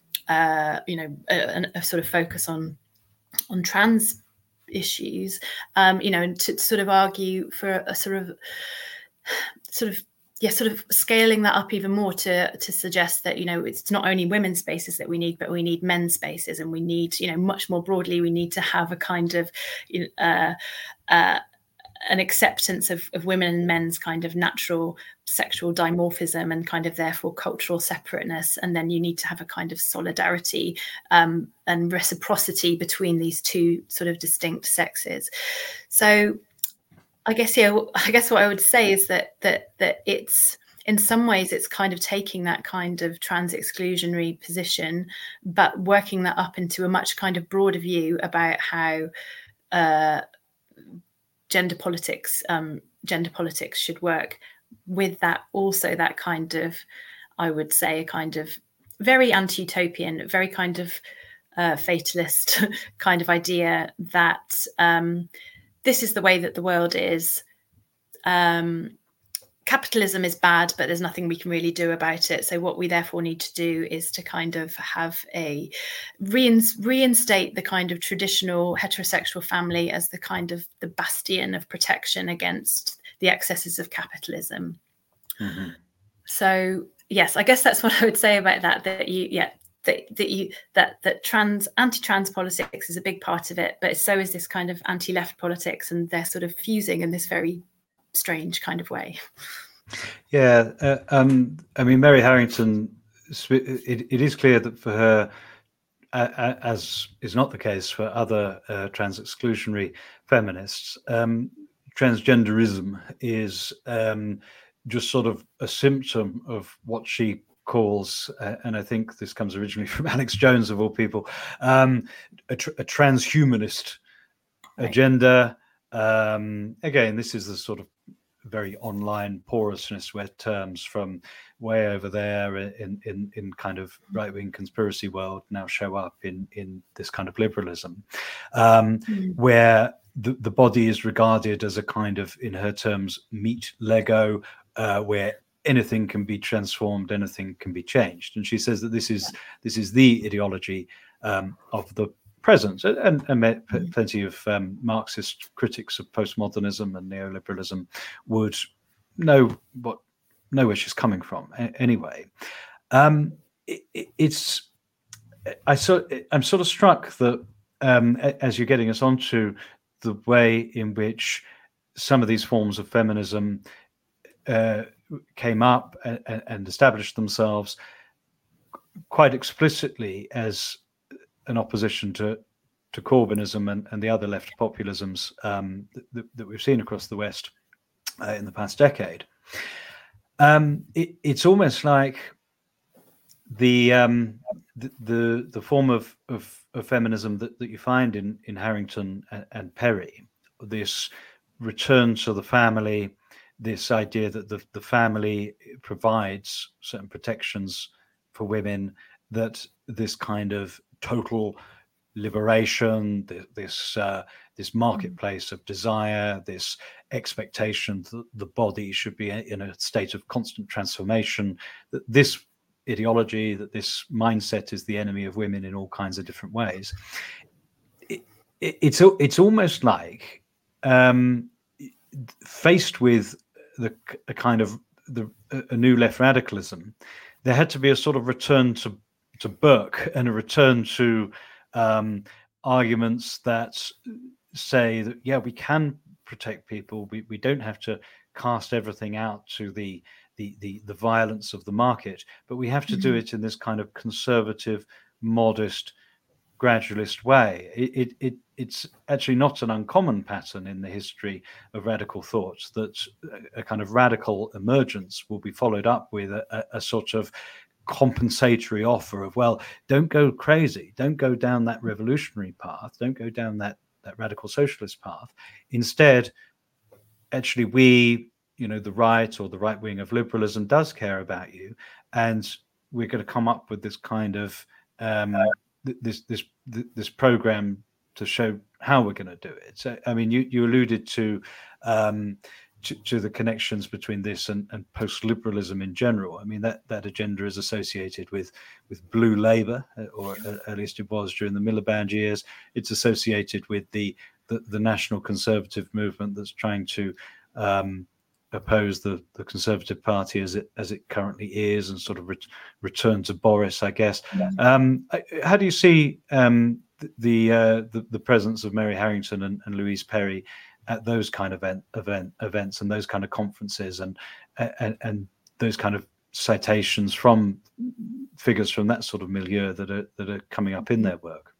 S4: uh, you know, a, a sort of focus on on trans issues, um, you know, and to sort of argue for a sort of sort of yeah, sort of scaling that up even more to to suggest that, you know, it's not only women's spaces that we need, but we need men's spaces, and we need, you know, much more broadly, we need to have a kind of uh, uh, an acceptance of, of women and men's kind of natural sexual dimorphism and kind of therefore cultural separateness. And then you need to have a kind of solidarity um, and reciprocity between these two sort of distinct sexes. So I guess, yeah, I guess what I would say is that that that it's, in some ways, it's kind of taking that kind of trans exclusionary position, but working that up into a much kind of broader view about how uh, gender politics, um, gender politics should work. With that, also that kind of, I would say, a kind of very anti-utopian, very kind of uh, fatalist kind of idea that. Um, This is the way that the world is. Um, capitalism is bad, but there's nothing we can really do about it. So what we therefore need to do is to kind of have a reinstate the kind of traditional heterosexual family as the kind of the bastion of protection against the excesses of capitalism. Mm-hmm. So yes, I guess that's what I would say about that. That you, yeah. That, that you that that trans anti-trans politics is a big part of it, but so is this kind of anti-left politics, and they're sort of fusing in this very strange kind of way.
S3: Yeah, uh, um, I mean, Mary Harrington, it, it is clear that for her, uh, as is not the case for other uh, trans exclusionary feminists, um, transgenderism is um, just sort of a symptom of what she calls, uh, and I think this comes originally from Alex Jones of all people, um, a, tr- a transhumanist right. agenda. Um, again, this is the sort of very online porousness where terms from way over there in in, in kind of right-wing conspiracy world now show up in in this kind of liberalism, um, mm. where the, the body is regarded as a kind of, in her terms, meat Lego, uh, where anything can be transformed, anything can be changed. And she says that this is this is the ideology um, of the present, and, and plenty of um, Marxist critics of postmodernism and neoliberalism would know what know where she's coming from. Anyway, um, it, it's I so I'm sort of struck that um, as you're getting us onto the way in which some of these forms of feminism uh, came up and, and established themselves quite explicitly as an opposition to to Corbynism and, and the other left populisms um, that, that we've seen across the West uh, in the past decade. Um, it, it's almost like the um, the, the the form of of, of feminism that, that you find in in Harrington and, and Perry, this return to the family, this idea that the the family provides certain protections for women, that this kind of total liberation, this uh, this marketplace of desire, this expectation that the body should be in a state of constant transformation, that this ideology, that this mindset is the enemy of women in all kinds of different ways. It, it, it's it's almost like um, faced with the a kind of the a new left radicalism, there had to be a sort of return to to Burke and a return to um, arguments that say that, yeah, we can protect people. We we don't have to cast everything out to the the the, the violence of the market, but we have to mm-hmm. do it in this kind of conservative, modest, gradualist way. It, it it it's actually not an uncommon pattern in the history of radical thought that a kind of radical emergence will be followed up with a, a, a sort of compensatory offer of, well, don't go crazy, don't go down that revolutionary path, don't go down that that radical socialist path. Instead, actually, we, you know, the right or the right wing of liberalism does care about you, and we're going to come up with this kind of um, th- this this th- this program to show how we're going to do it. So, I mean, you you alluded to. Um, To, to the connections between this and, and post-liberalism in general. I mean, that, that agenda is associated with with blue Labour, or at least it was during the Miliband years. It's associated with the the, the national conservative movement that's trying to um, oppose the, the Conservative Party as it as it currently is, and sort of re- return to Boris, I guess. Yeah. Um, how do you see um, the the, uh, the the presence of Mary Harrington and, and Louise Perry at those kind of event, event events and those kind of conferences, and, and and those kind of citations from figures from that sort of milieu that are that are coming up in their work?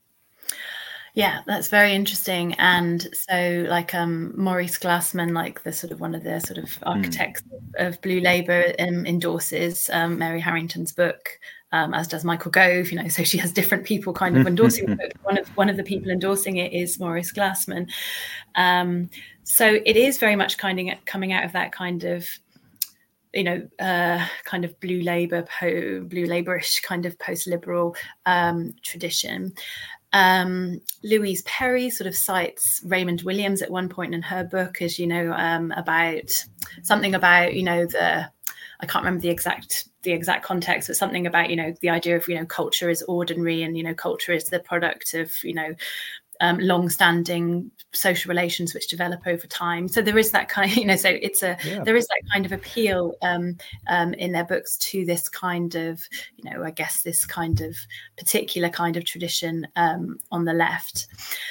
S4: Yeah, that's very interesting. And so, like um, Maurice Glassman, like the sort of one of the sort of architects mm. of Blue Labour, um, endorses um, Mary Harrington's book, um, as does Michael Gove. You know, so she has different people kind of endorsing the book. One of one of the people endorsing it is Maurice Glassman. Um, so it is very much kind of coming out of that kind of, you know, uh, kind of blue Labour, po- blue Labourish kind of post-liberal um, tradition. Um, Louise Perry sort of cites Raymond Williams at one point in her book as, you know, um, about something about, you know, the, I can't remember the exact the exact context, but something about, you know, the idea of, you know, culture is ordinary, and, you know, culture is the product of, you know, um, long-standing social relations which develop over time. So there is that kind of, you know, so it's a, yeah. there is that kind of appeal um, um, in their books to this kind of, you know, I guess this kind of particular kind of tradition um, on the left.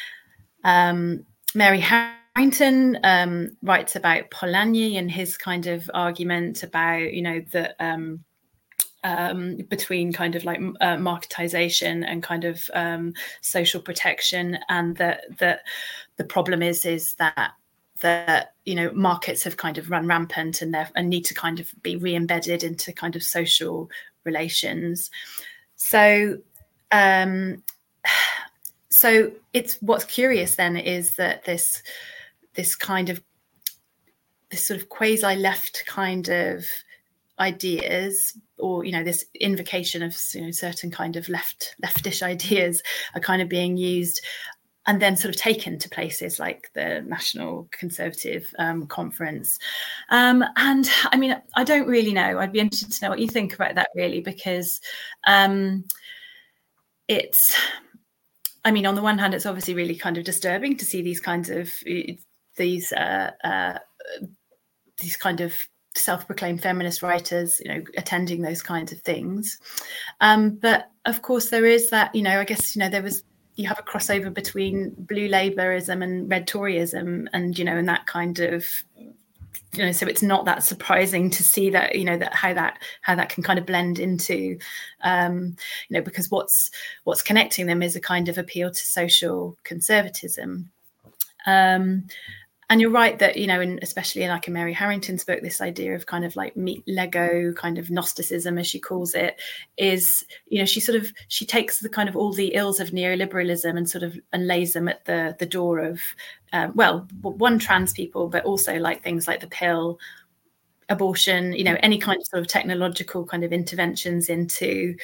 S4: Um, Mary Harrington um, writes about Polanyi and his kind of argument about, you know, that um, Um, between kind of like uh, marketization and kind of um, social protection, and that that the problem is is that that, you know, markets have kind of run rampant and, and need to kind of be re-embedded into kind of social relations. So, um, so it's what's curious then is that this this kind of this sort of quasi-left kind of ideas, or, you know, this invocation of, you know, certain kind of left leftish ideas are kind of being used and then sort of taken to places like the National Conservative um, Conference. Um, and I mean, I don't really know. I'd be interested to know what you think about that, really, because um, it's, I mean, on the one hand, it's obviously really kind of disturbing to see these kinds of, these, uh, uh, these kind of self-proclaimed feminist writers, you know, attending those kinds of things. Um, but of course, there is that, you know, I guess, you know, there was, you have a crossover between blue Labourism and red Toryism, and, you know, and that kind of, you know, so it's not that surprising to see that, you know, that how that how that can kind of blend into, um, you know, because what's what's connecting them is a kind of appeal to social conservatism. Um, And you're right that, you know, and especially in like in Mary Harrington's book, this idea of kind of like meat Lego kind of Gnosticism, as she calls it, is, you know, she sort of, she takes the kind of all the ills of neoliberalism and sort of, and lays them at the the door of, uh, well, one, trans people, but also like things like the pill, abortion, you know, any kind of sort of technological kind of interventions into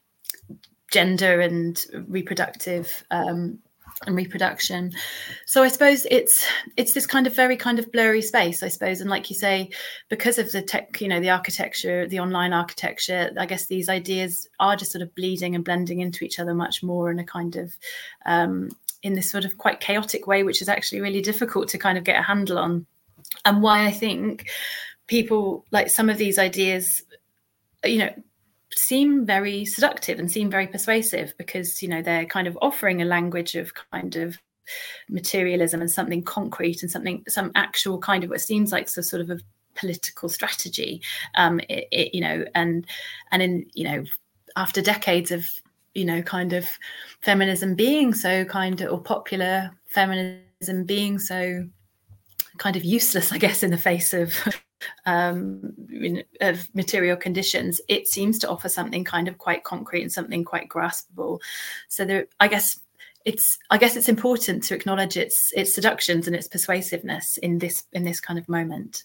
S4: gender and reproductive um and reproduction. So I suppose it's it's this kind of very kind of blurry space, I suppose. And like you say, because of the tech, you know, the architecture, the online architecture, I guess these ideas are just sort of bleeding and blending into each other much more in a kind of, um, in this sort of quite chaotic way, which is actually really difficult to kind of get a handle on. And why I think people, like some of these ideas, you know, seem very seductive and seem very persuasive, because, you know, they're kind of offering a language of kind of materialism and something concrete and something, some actual kind of what seems like so sort of a political strategy, um, it, it, you know, and and in, you know, after decades of, you know, kind of feminism being so kind of, or popular feminism being so kind of useless, I guess, in the face of um of material conditions, it seems to offer something kind of quite concrete and something quite graspable. So there, I guess it's I guess it's important to acknowledge its its seductions and its persuasiveness in this in this kind of moment.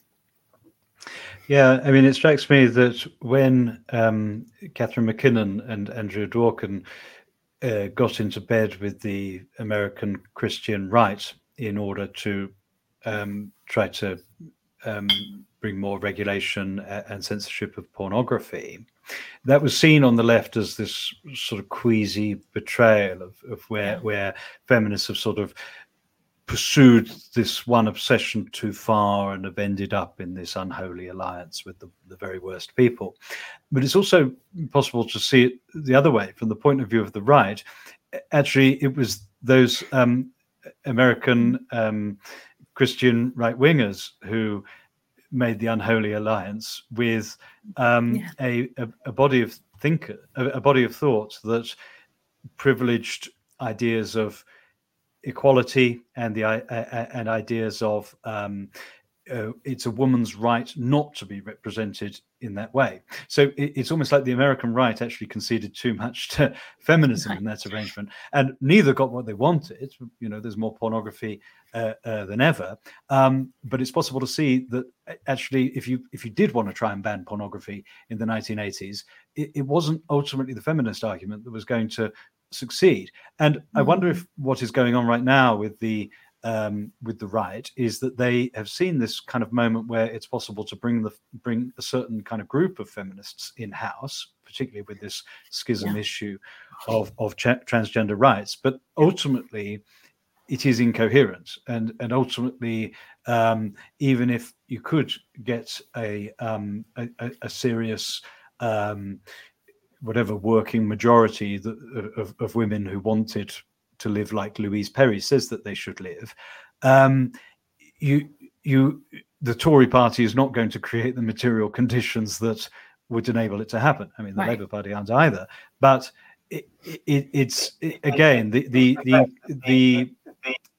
S3: Yeah, I mean, it strikes me that when um, Catherine McKinnon and Andrea Dworkin uh, got into bed with the American Christian right in order to um, try to um, bring more regulation and censorship of pornography, that was seen on the left as this sort of queasy betrayal of, of where, yeah. where feminists have sort of pursued this one obsession too far and have ended up in this unholy alliance with the, the very worst people. But it's also possible to see it the other way, from the point of view of the right. Actually, it was those um, American um, Christian right-wingers who made the unholy alliance with um, yeah. a, a, a body of thinker, a, a body of thought that privileged ideas of equality and the uh, and ideas of um, uh, it's a woman's right not to be represented in that way. So it, it's almost like the American right actually conceded too much to feminism right. in that arrangement, and neither got what they wanted. You know, there's more pornography uh, uh, than ever, um, but it's possible to see that actually, if you if you did want to try and ban pornography in the nineteen eighties, it, it wasn't ultimately the feminist argument that was going to succeed. And mm-hmm. I wonder if what is going on right now with the um, with the right is that they have seen this kind of moment where it's possible to bring the bring a certain kind of group of feminists in house, particularly with this schism yeah. issue of of tra- transgender rights. But ultimately, it is incoherent, and and ultimately, um, even if you could get a um, a, a serious um, whatever working majority that, of, of women who wanted to live like Louise Perry says that they should live, um, you you the Tory party is not going to create the material conditions that would enable it to happen. I mean, the right. Labour Party aren't either. But it, it, it's it, again the the the the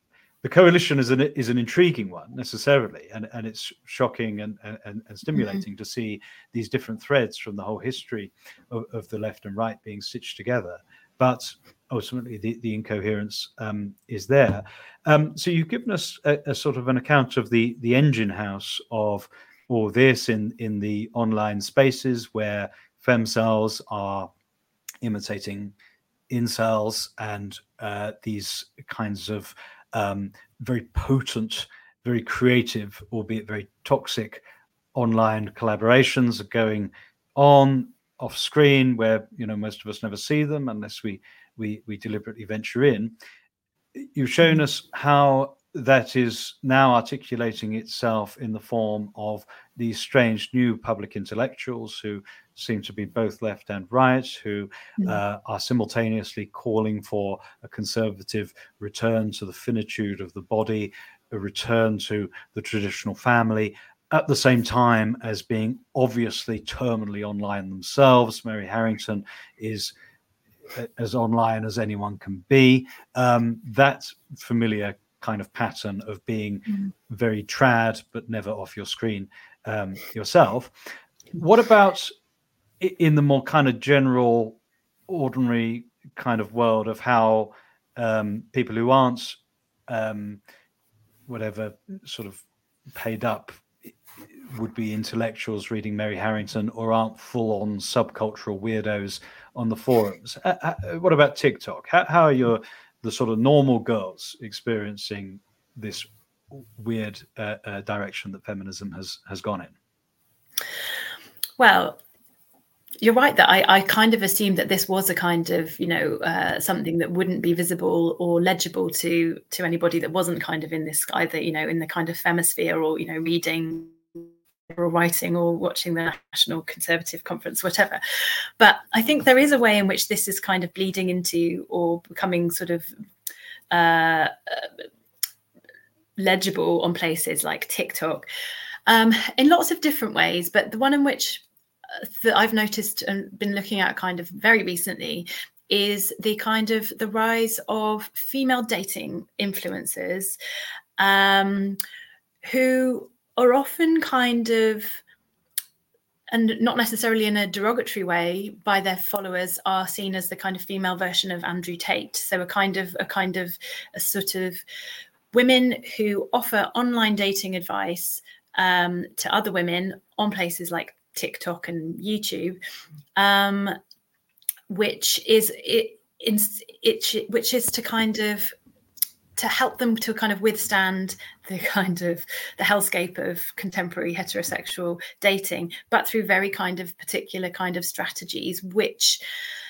S3: the coalition is an is an intriguing one necessarily, and and it's shocking and and, and stimulating mm-hmm. to see these different threads from the whole history of, of the left and right being stitched together. But ultimately, the the incoherence um, is there. Um, so you've given us a, a sort of an account of the the engine house of all this in in the online spaces where femcels are imitating incels and uh, these kinds of um, very potent, very creative, albeit very toxic online collaborations are going on off screen where, you know, most of us never see them unless we we we deliberately venture in. You've shown us how that is now articulating itself in the form of these strange new public intellectuals who seem to be both left and right, who uh, are simultaneously calling for a conservative return to the finitude of the body, a return to the traditional family, at the same time as being obviously terminally online themselves. Mary Harrington is as online as anyone can be. Um, that familiar kind of pattern of being mm. very trad but never off your screen um, yourself. What about in the more kind of general, ordinary kind of world of how um, people who aren't um, whatever sort of paid up would be intellectuals reading Mary Harrington or aren't full-on subcultural weirdos on the forums? Uh, what about TikTok? How, how are your the sort of normal girls experiencing this weird uh, uh, direction that feminism has has gone in?
S4: Well, you're right that I, I kind of assumed that this was a kind of, you know, uh, something that wouldn't be visible or legible to to anybody that wasn't kind of in this either, you know, in the kind of femisphere or, you know, reading or writing or watching the National Conservative Conference, whatever. But I think there is a way in which this is kind of bleeding into or becoming sort of uh, legible on places like TikTok um, in lots of different ways. But the one in which uh, that I've noticed and been looking at kind of very recently is the kind of the rise of female dating influencers um, who are often kind of, and not necessarily in a derogatory way, by their followers are seen as the kind of female version of Andrew Tate. So a kind of, a kind of, a sort of women who offer online dating advice um, to other women on places like TikTok and YouTube, um, which is it, it, which is to kind of to help them to kind of withstand the kind of the hellscape of contemporary heterosexual dating, but through very kind of particular kind of strategies, which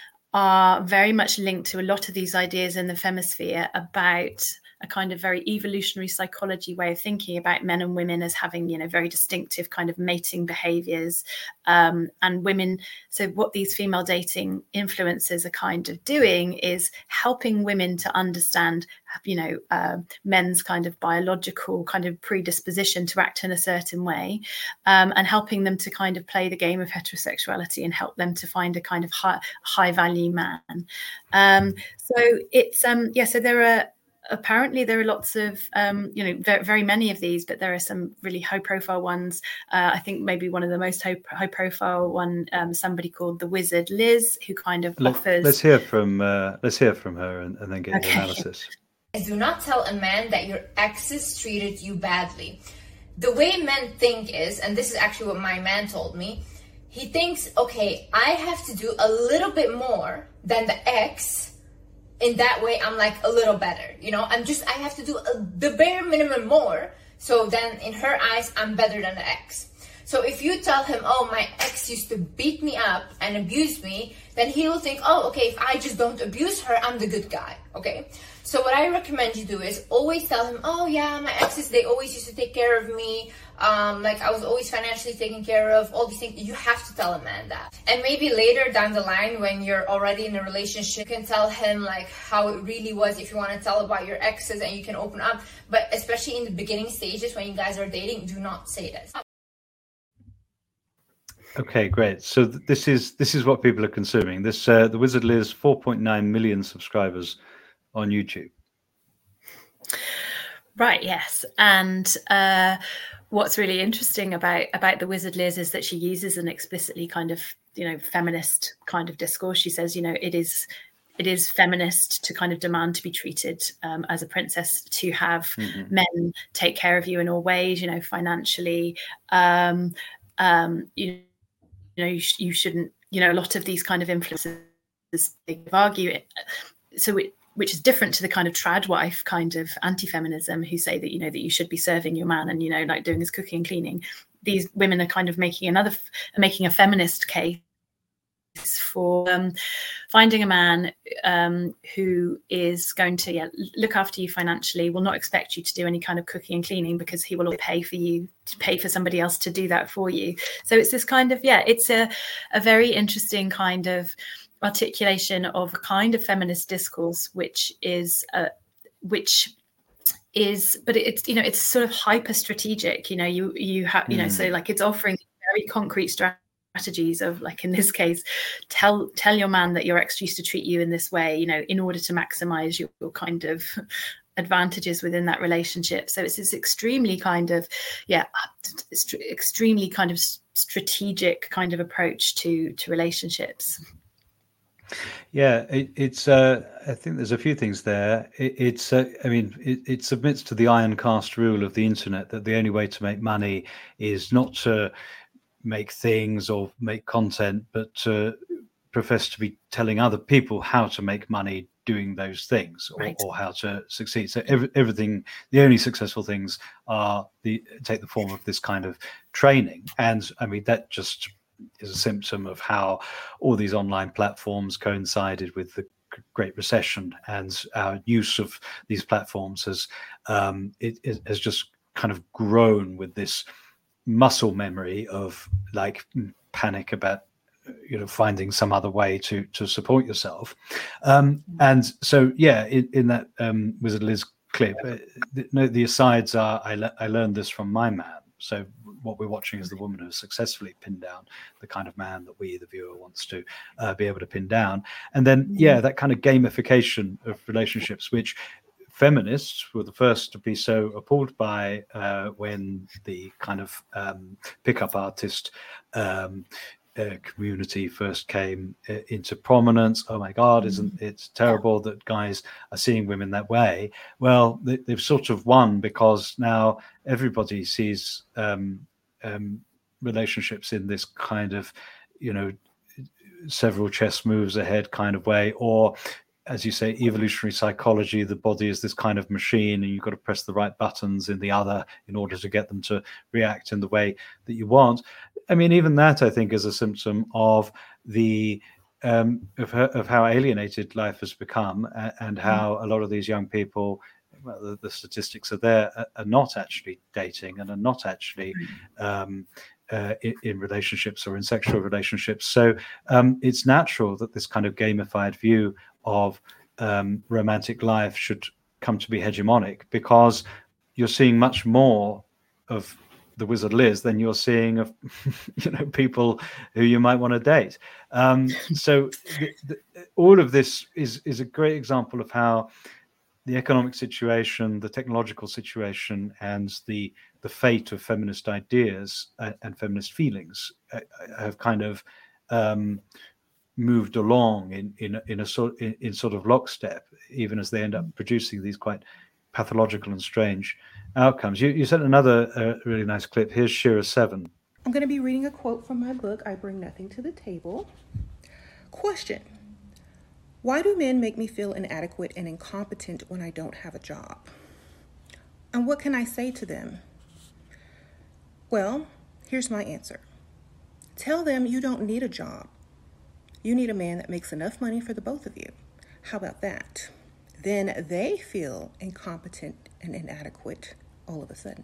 S4: are very much linked to a lot of these ideas in the femisphere about a kind of very evolutionary psychology way of thinking about men and women as having, you know, very distinctive kind of mating behaviors um, and women. So what these female dating influencers are kind of doing is helping women to understand, you know, uh, men's kind of biological kind of predisposition to act in a certain way um, and helping them to kind of play the game of heterosexuality and help them to find a kind of high, high value man. Um, so it's, um, yeah, so there are, apparently there are lots of, um, you know, very, very many of these, but there are some really high profile ones. Uh, I think maybe one of the most high, high profile one, um, somebody called the Wizard Liz, who kind of
S3: Let,
S4: offers.
S3: Let's hear from uh, let's hear from her and, and then get
S4: okay.
S3: the analysis.
S1: Do not tell a man that your exes treated you badly. The way men think is, and this is actually what my man told me, he thinks, okay, I have to do a little bit more than the ex. In that way, I'm like a little better, you know, I'm just, I have to do a, the bare minimum more. So then in her eyes, I'm better than the ex. So if you tell him, oh, my ex used to beat me up and abuse me, then he will think, oh, okay, if I just don't abuse her, I'm the good guy. Okay. So what I recommend you do is always tell him, oh yeah, my exes, they always used to take care of me. Um, like I was always financially taken care of, all these things. You have to tell a man that. And maybe later down the line when you're already in a relationship, you can tell him like how it really was if you want to tell about your exes and you can open up. But especially in the beginning stages when you guys are dating, do not say this.
S3: Okay, great. So th- this is this is what people are consuming. This uh, the Wizard Liz, four point nine million subscribers on YouTube.
S4: Right, yes. And uh, what's really interesting about, about the Wizard Liz is that she uses an explicitly kind of, you know, feminist kind of discourse. She says, you know, it is it is feminist to kind of demand to be treated um, as a princess, to have mm-hmm. men take care of you in all ways, you know, financially. Um, um, you, you know, you, sh- you shouldn't, you know, a lot of these kind of influences, they argue it. So it, which is different to the kind of trad wife kind of anti-feminism who say that, you know, that you should be serving your man and, you know, like doing his cooking and cleaning. These women are kind of making another, making a feminist case for um, finding a man um, who is going to yeah, look after you financially, will not expect you to do any kind of cooking and cleaning because he will pay for you, to pay for somebody else to do that for you. So it's this kind of, yeah, it's a, a very interesting kind of articulation of a kind of feminist discourse, which is, uh, which is, but it's, you know, it's sort of hyper strategic, you know, you, you have, you know, mm. so like it's offering very concrete strategies. strategies of, like in this case, tell tell your man that your ex used to treat you in this way, you know, in order to maximize your, your kind of advantages within that relationship. So it's this extremely kind of yeah extremely kind of strategic kind of approach to to relationships.
S3: Yeah, it, it's. Uh, I think there's a few things there. It, it's. Uh, I mean, it, it submits to the iron cast rule of the internet that the only way to make money is not to make things or make content, but to profess to be telling other people how to make money doing those things, or, right. or how to succeed. So every, everything, the only successful things are the take the form of this kind of training. And I mean, that just is a symptom of how all these online platforms coincided with the Great Recession, and our use of these platforms has um, it, it has just kind of grown with this muscle memory of like panic about, you know, finding some other way to to support yourself. Um, and so, yeah, in, in that um, Wizard Liz clip, uh, the, no, the asides are, I, le- I learned this from my man. So what we're watching is the woman who successfully pinned down the kind of man that we, the viewer, wants to uh, be able to pin down. And then, yeah, that kind of gamification of relationships, which feminists were the first to be so appalled by uh, when the kind of um, pickup artist um, uh, community first came uh, into prominence. Oh my God, isn't it terrible that guys are seeing women that way? Well, they, they've sort of won, because now everybody sees um, um, relationships in this kind of, you know, several chess moves ahead kind of way, or, as you say, evolutionary psychology, the body is this kind of machine and you've got to press the right buttons in the other in order to get them to react in the way that you want. I mean, even that, I think, is a symptom of the um, of, her, of how alienated life has become, and, and how a lot of these young people, well, the, the statistics are there, are, are not actually dating and are not actually um, Uh, in, in relationships or in sexual relationships. So um, it's natural that this kind of gamified view of um, romantic life should come to be hegemonic, because you're seeing much more of the Wizard Liz than you're seeing of, you know, people who you might want to date. Um, so the, the, all of this is is a great example of how the economic situation, the technological situation, and the the fate of feminist ideas uh, and feminist feelings uh, have kind of um, moved along in in in a sort in, in sort of lockstep, even as they end up producing these quite pathological and strange outcomes. You you sent another uh, really nice clip. Here's Shira Seven.
S5: I'm going to be reading a quote from my book, I Bring Nothing to the Table. Question: why do men make me feel inadequate and incompetent when I don't have a job? And what can I say to them? Well, here's my answer. Tell them you don't need a job. You need a man that makes enough money for the both of you. How about that? Then they feel incompetent and inadequate all of a sudden.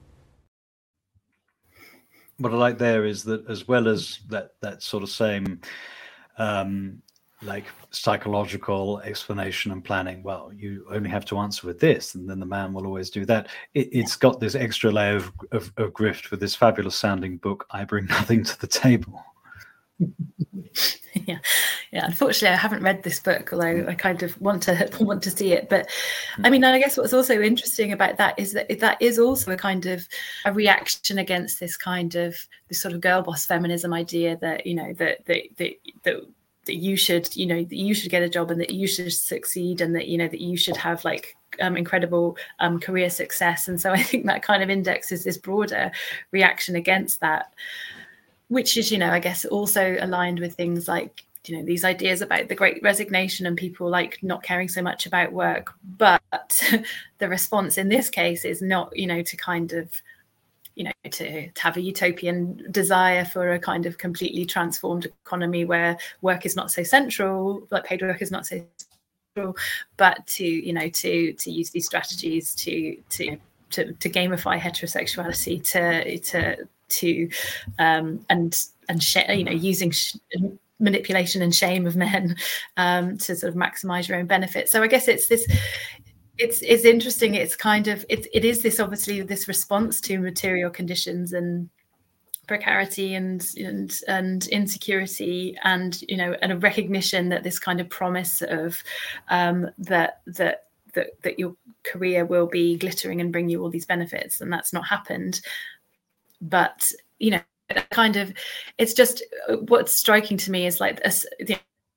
S3: What I like there is that, as well as that that sort of same um, like psychological explanation and planning, well, you only have to answer with this, and then the man will always do that. It, it's got this extra layer of, of, of grift with this fabulous sounding book, I Bring Nothing to the Table.
S4: Yeah, yeah. Unfortunately, I haven't read this book, although I kind of want to want to see it. But I mean, I guess what's also interesting about that is that that is also a kind of a reaction against this kind of this sort of girl boss feminism idea that, you know, that that that, that that you should, you know, that you should get a job and that you should succeed and that, you know, that you should have like um, incredible um, career success. And so I think that kind of indexes this broader reaction against that, which is, you know, I guess also aligned with things like, you know, these ideas about the Great Resignation and people like not caring so much about work. But the response in this case is not, you know, to kind of, you know, to, to have a utopian desire for a kind of completely transformed economy where work is not so central, like paid work is not so central, but to, you know, to to use these strategies to to to, to gamify heterosexuality, to to to um, and and sh- you know, using sh- manipulation and shame of men um, to sort of maximize your own benefit. So I guess it's this. It's it's interesting. It's kind of it it is this obviously this response to material conditions and precarity and and and insecurity, and you know, and a recognition that this kind of promise of um, that that that that your career will be glittering and bring you all these benefits, and that's not happened. But you know, kind of, it's just what's striking to me is like a, you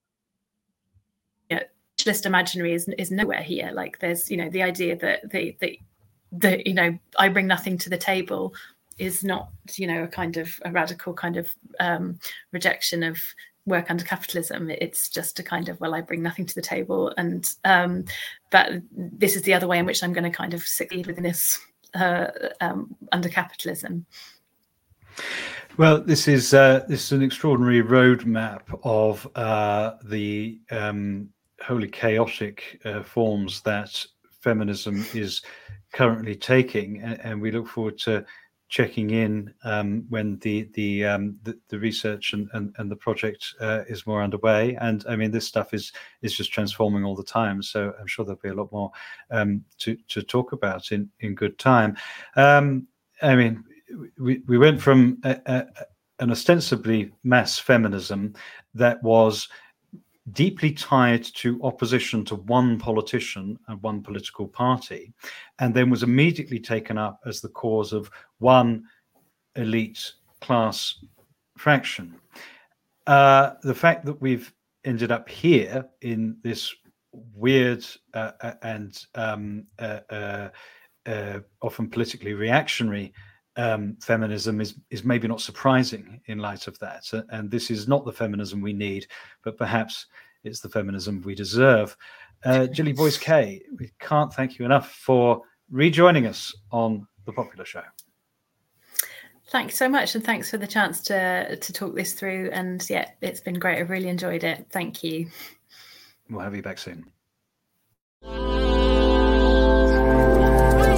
S4: know, socialist imaginary is is nowhere here. Like there's, you know, the idea that the the the you know, I bring nothing to the table is not, you know, a kind of a radical kind of um, rejection of work under capitalism. It's just a kind of, well, I bring nothing to the table, and um, but this is the other way in which I'm going to kind of succeed within this uh, um, under capitalism.
S3: Well, this is uh, this is an extraordinary roadmap of uh, the um, wholly chaotic uh, forms that feminism is currently taking, and, and we look forward to checking in um, when the the, um, the the research and and, and the project uh, is more underway. And I mean, this stuff is is just transforming all the time, so I'm sure there'll be a lot more um, to to talk about in in good time. Um, I mean. We, we went from a, a, an ostensibly mass feminism that was deeply tied to opposition to one politician and one political party, and then was immediately taken up as the cause of one elite class fraction. Uh, the fact that we've ended up here in this weird uh, and um, uh, uh, uh, often politically reactionary Um, feminism is is maybe not surprising in light of that, uh, and this is not the feminism we need, but perhaps it's the feminism we deserve. Uh, Gilly Boyce-Kay, we can't thank you enough for rejoining us on The Popular Show.
S4: Thanks so much, and thanks for the chance to to talk this through. And yeah, it's been great. I've really enjoyed it. Thank you.
S3: We'll have you back soon.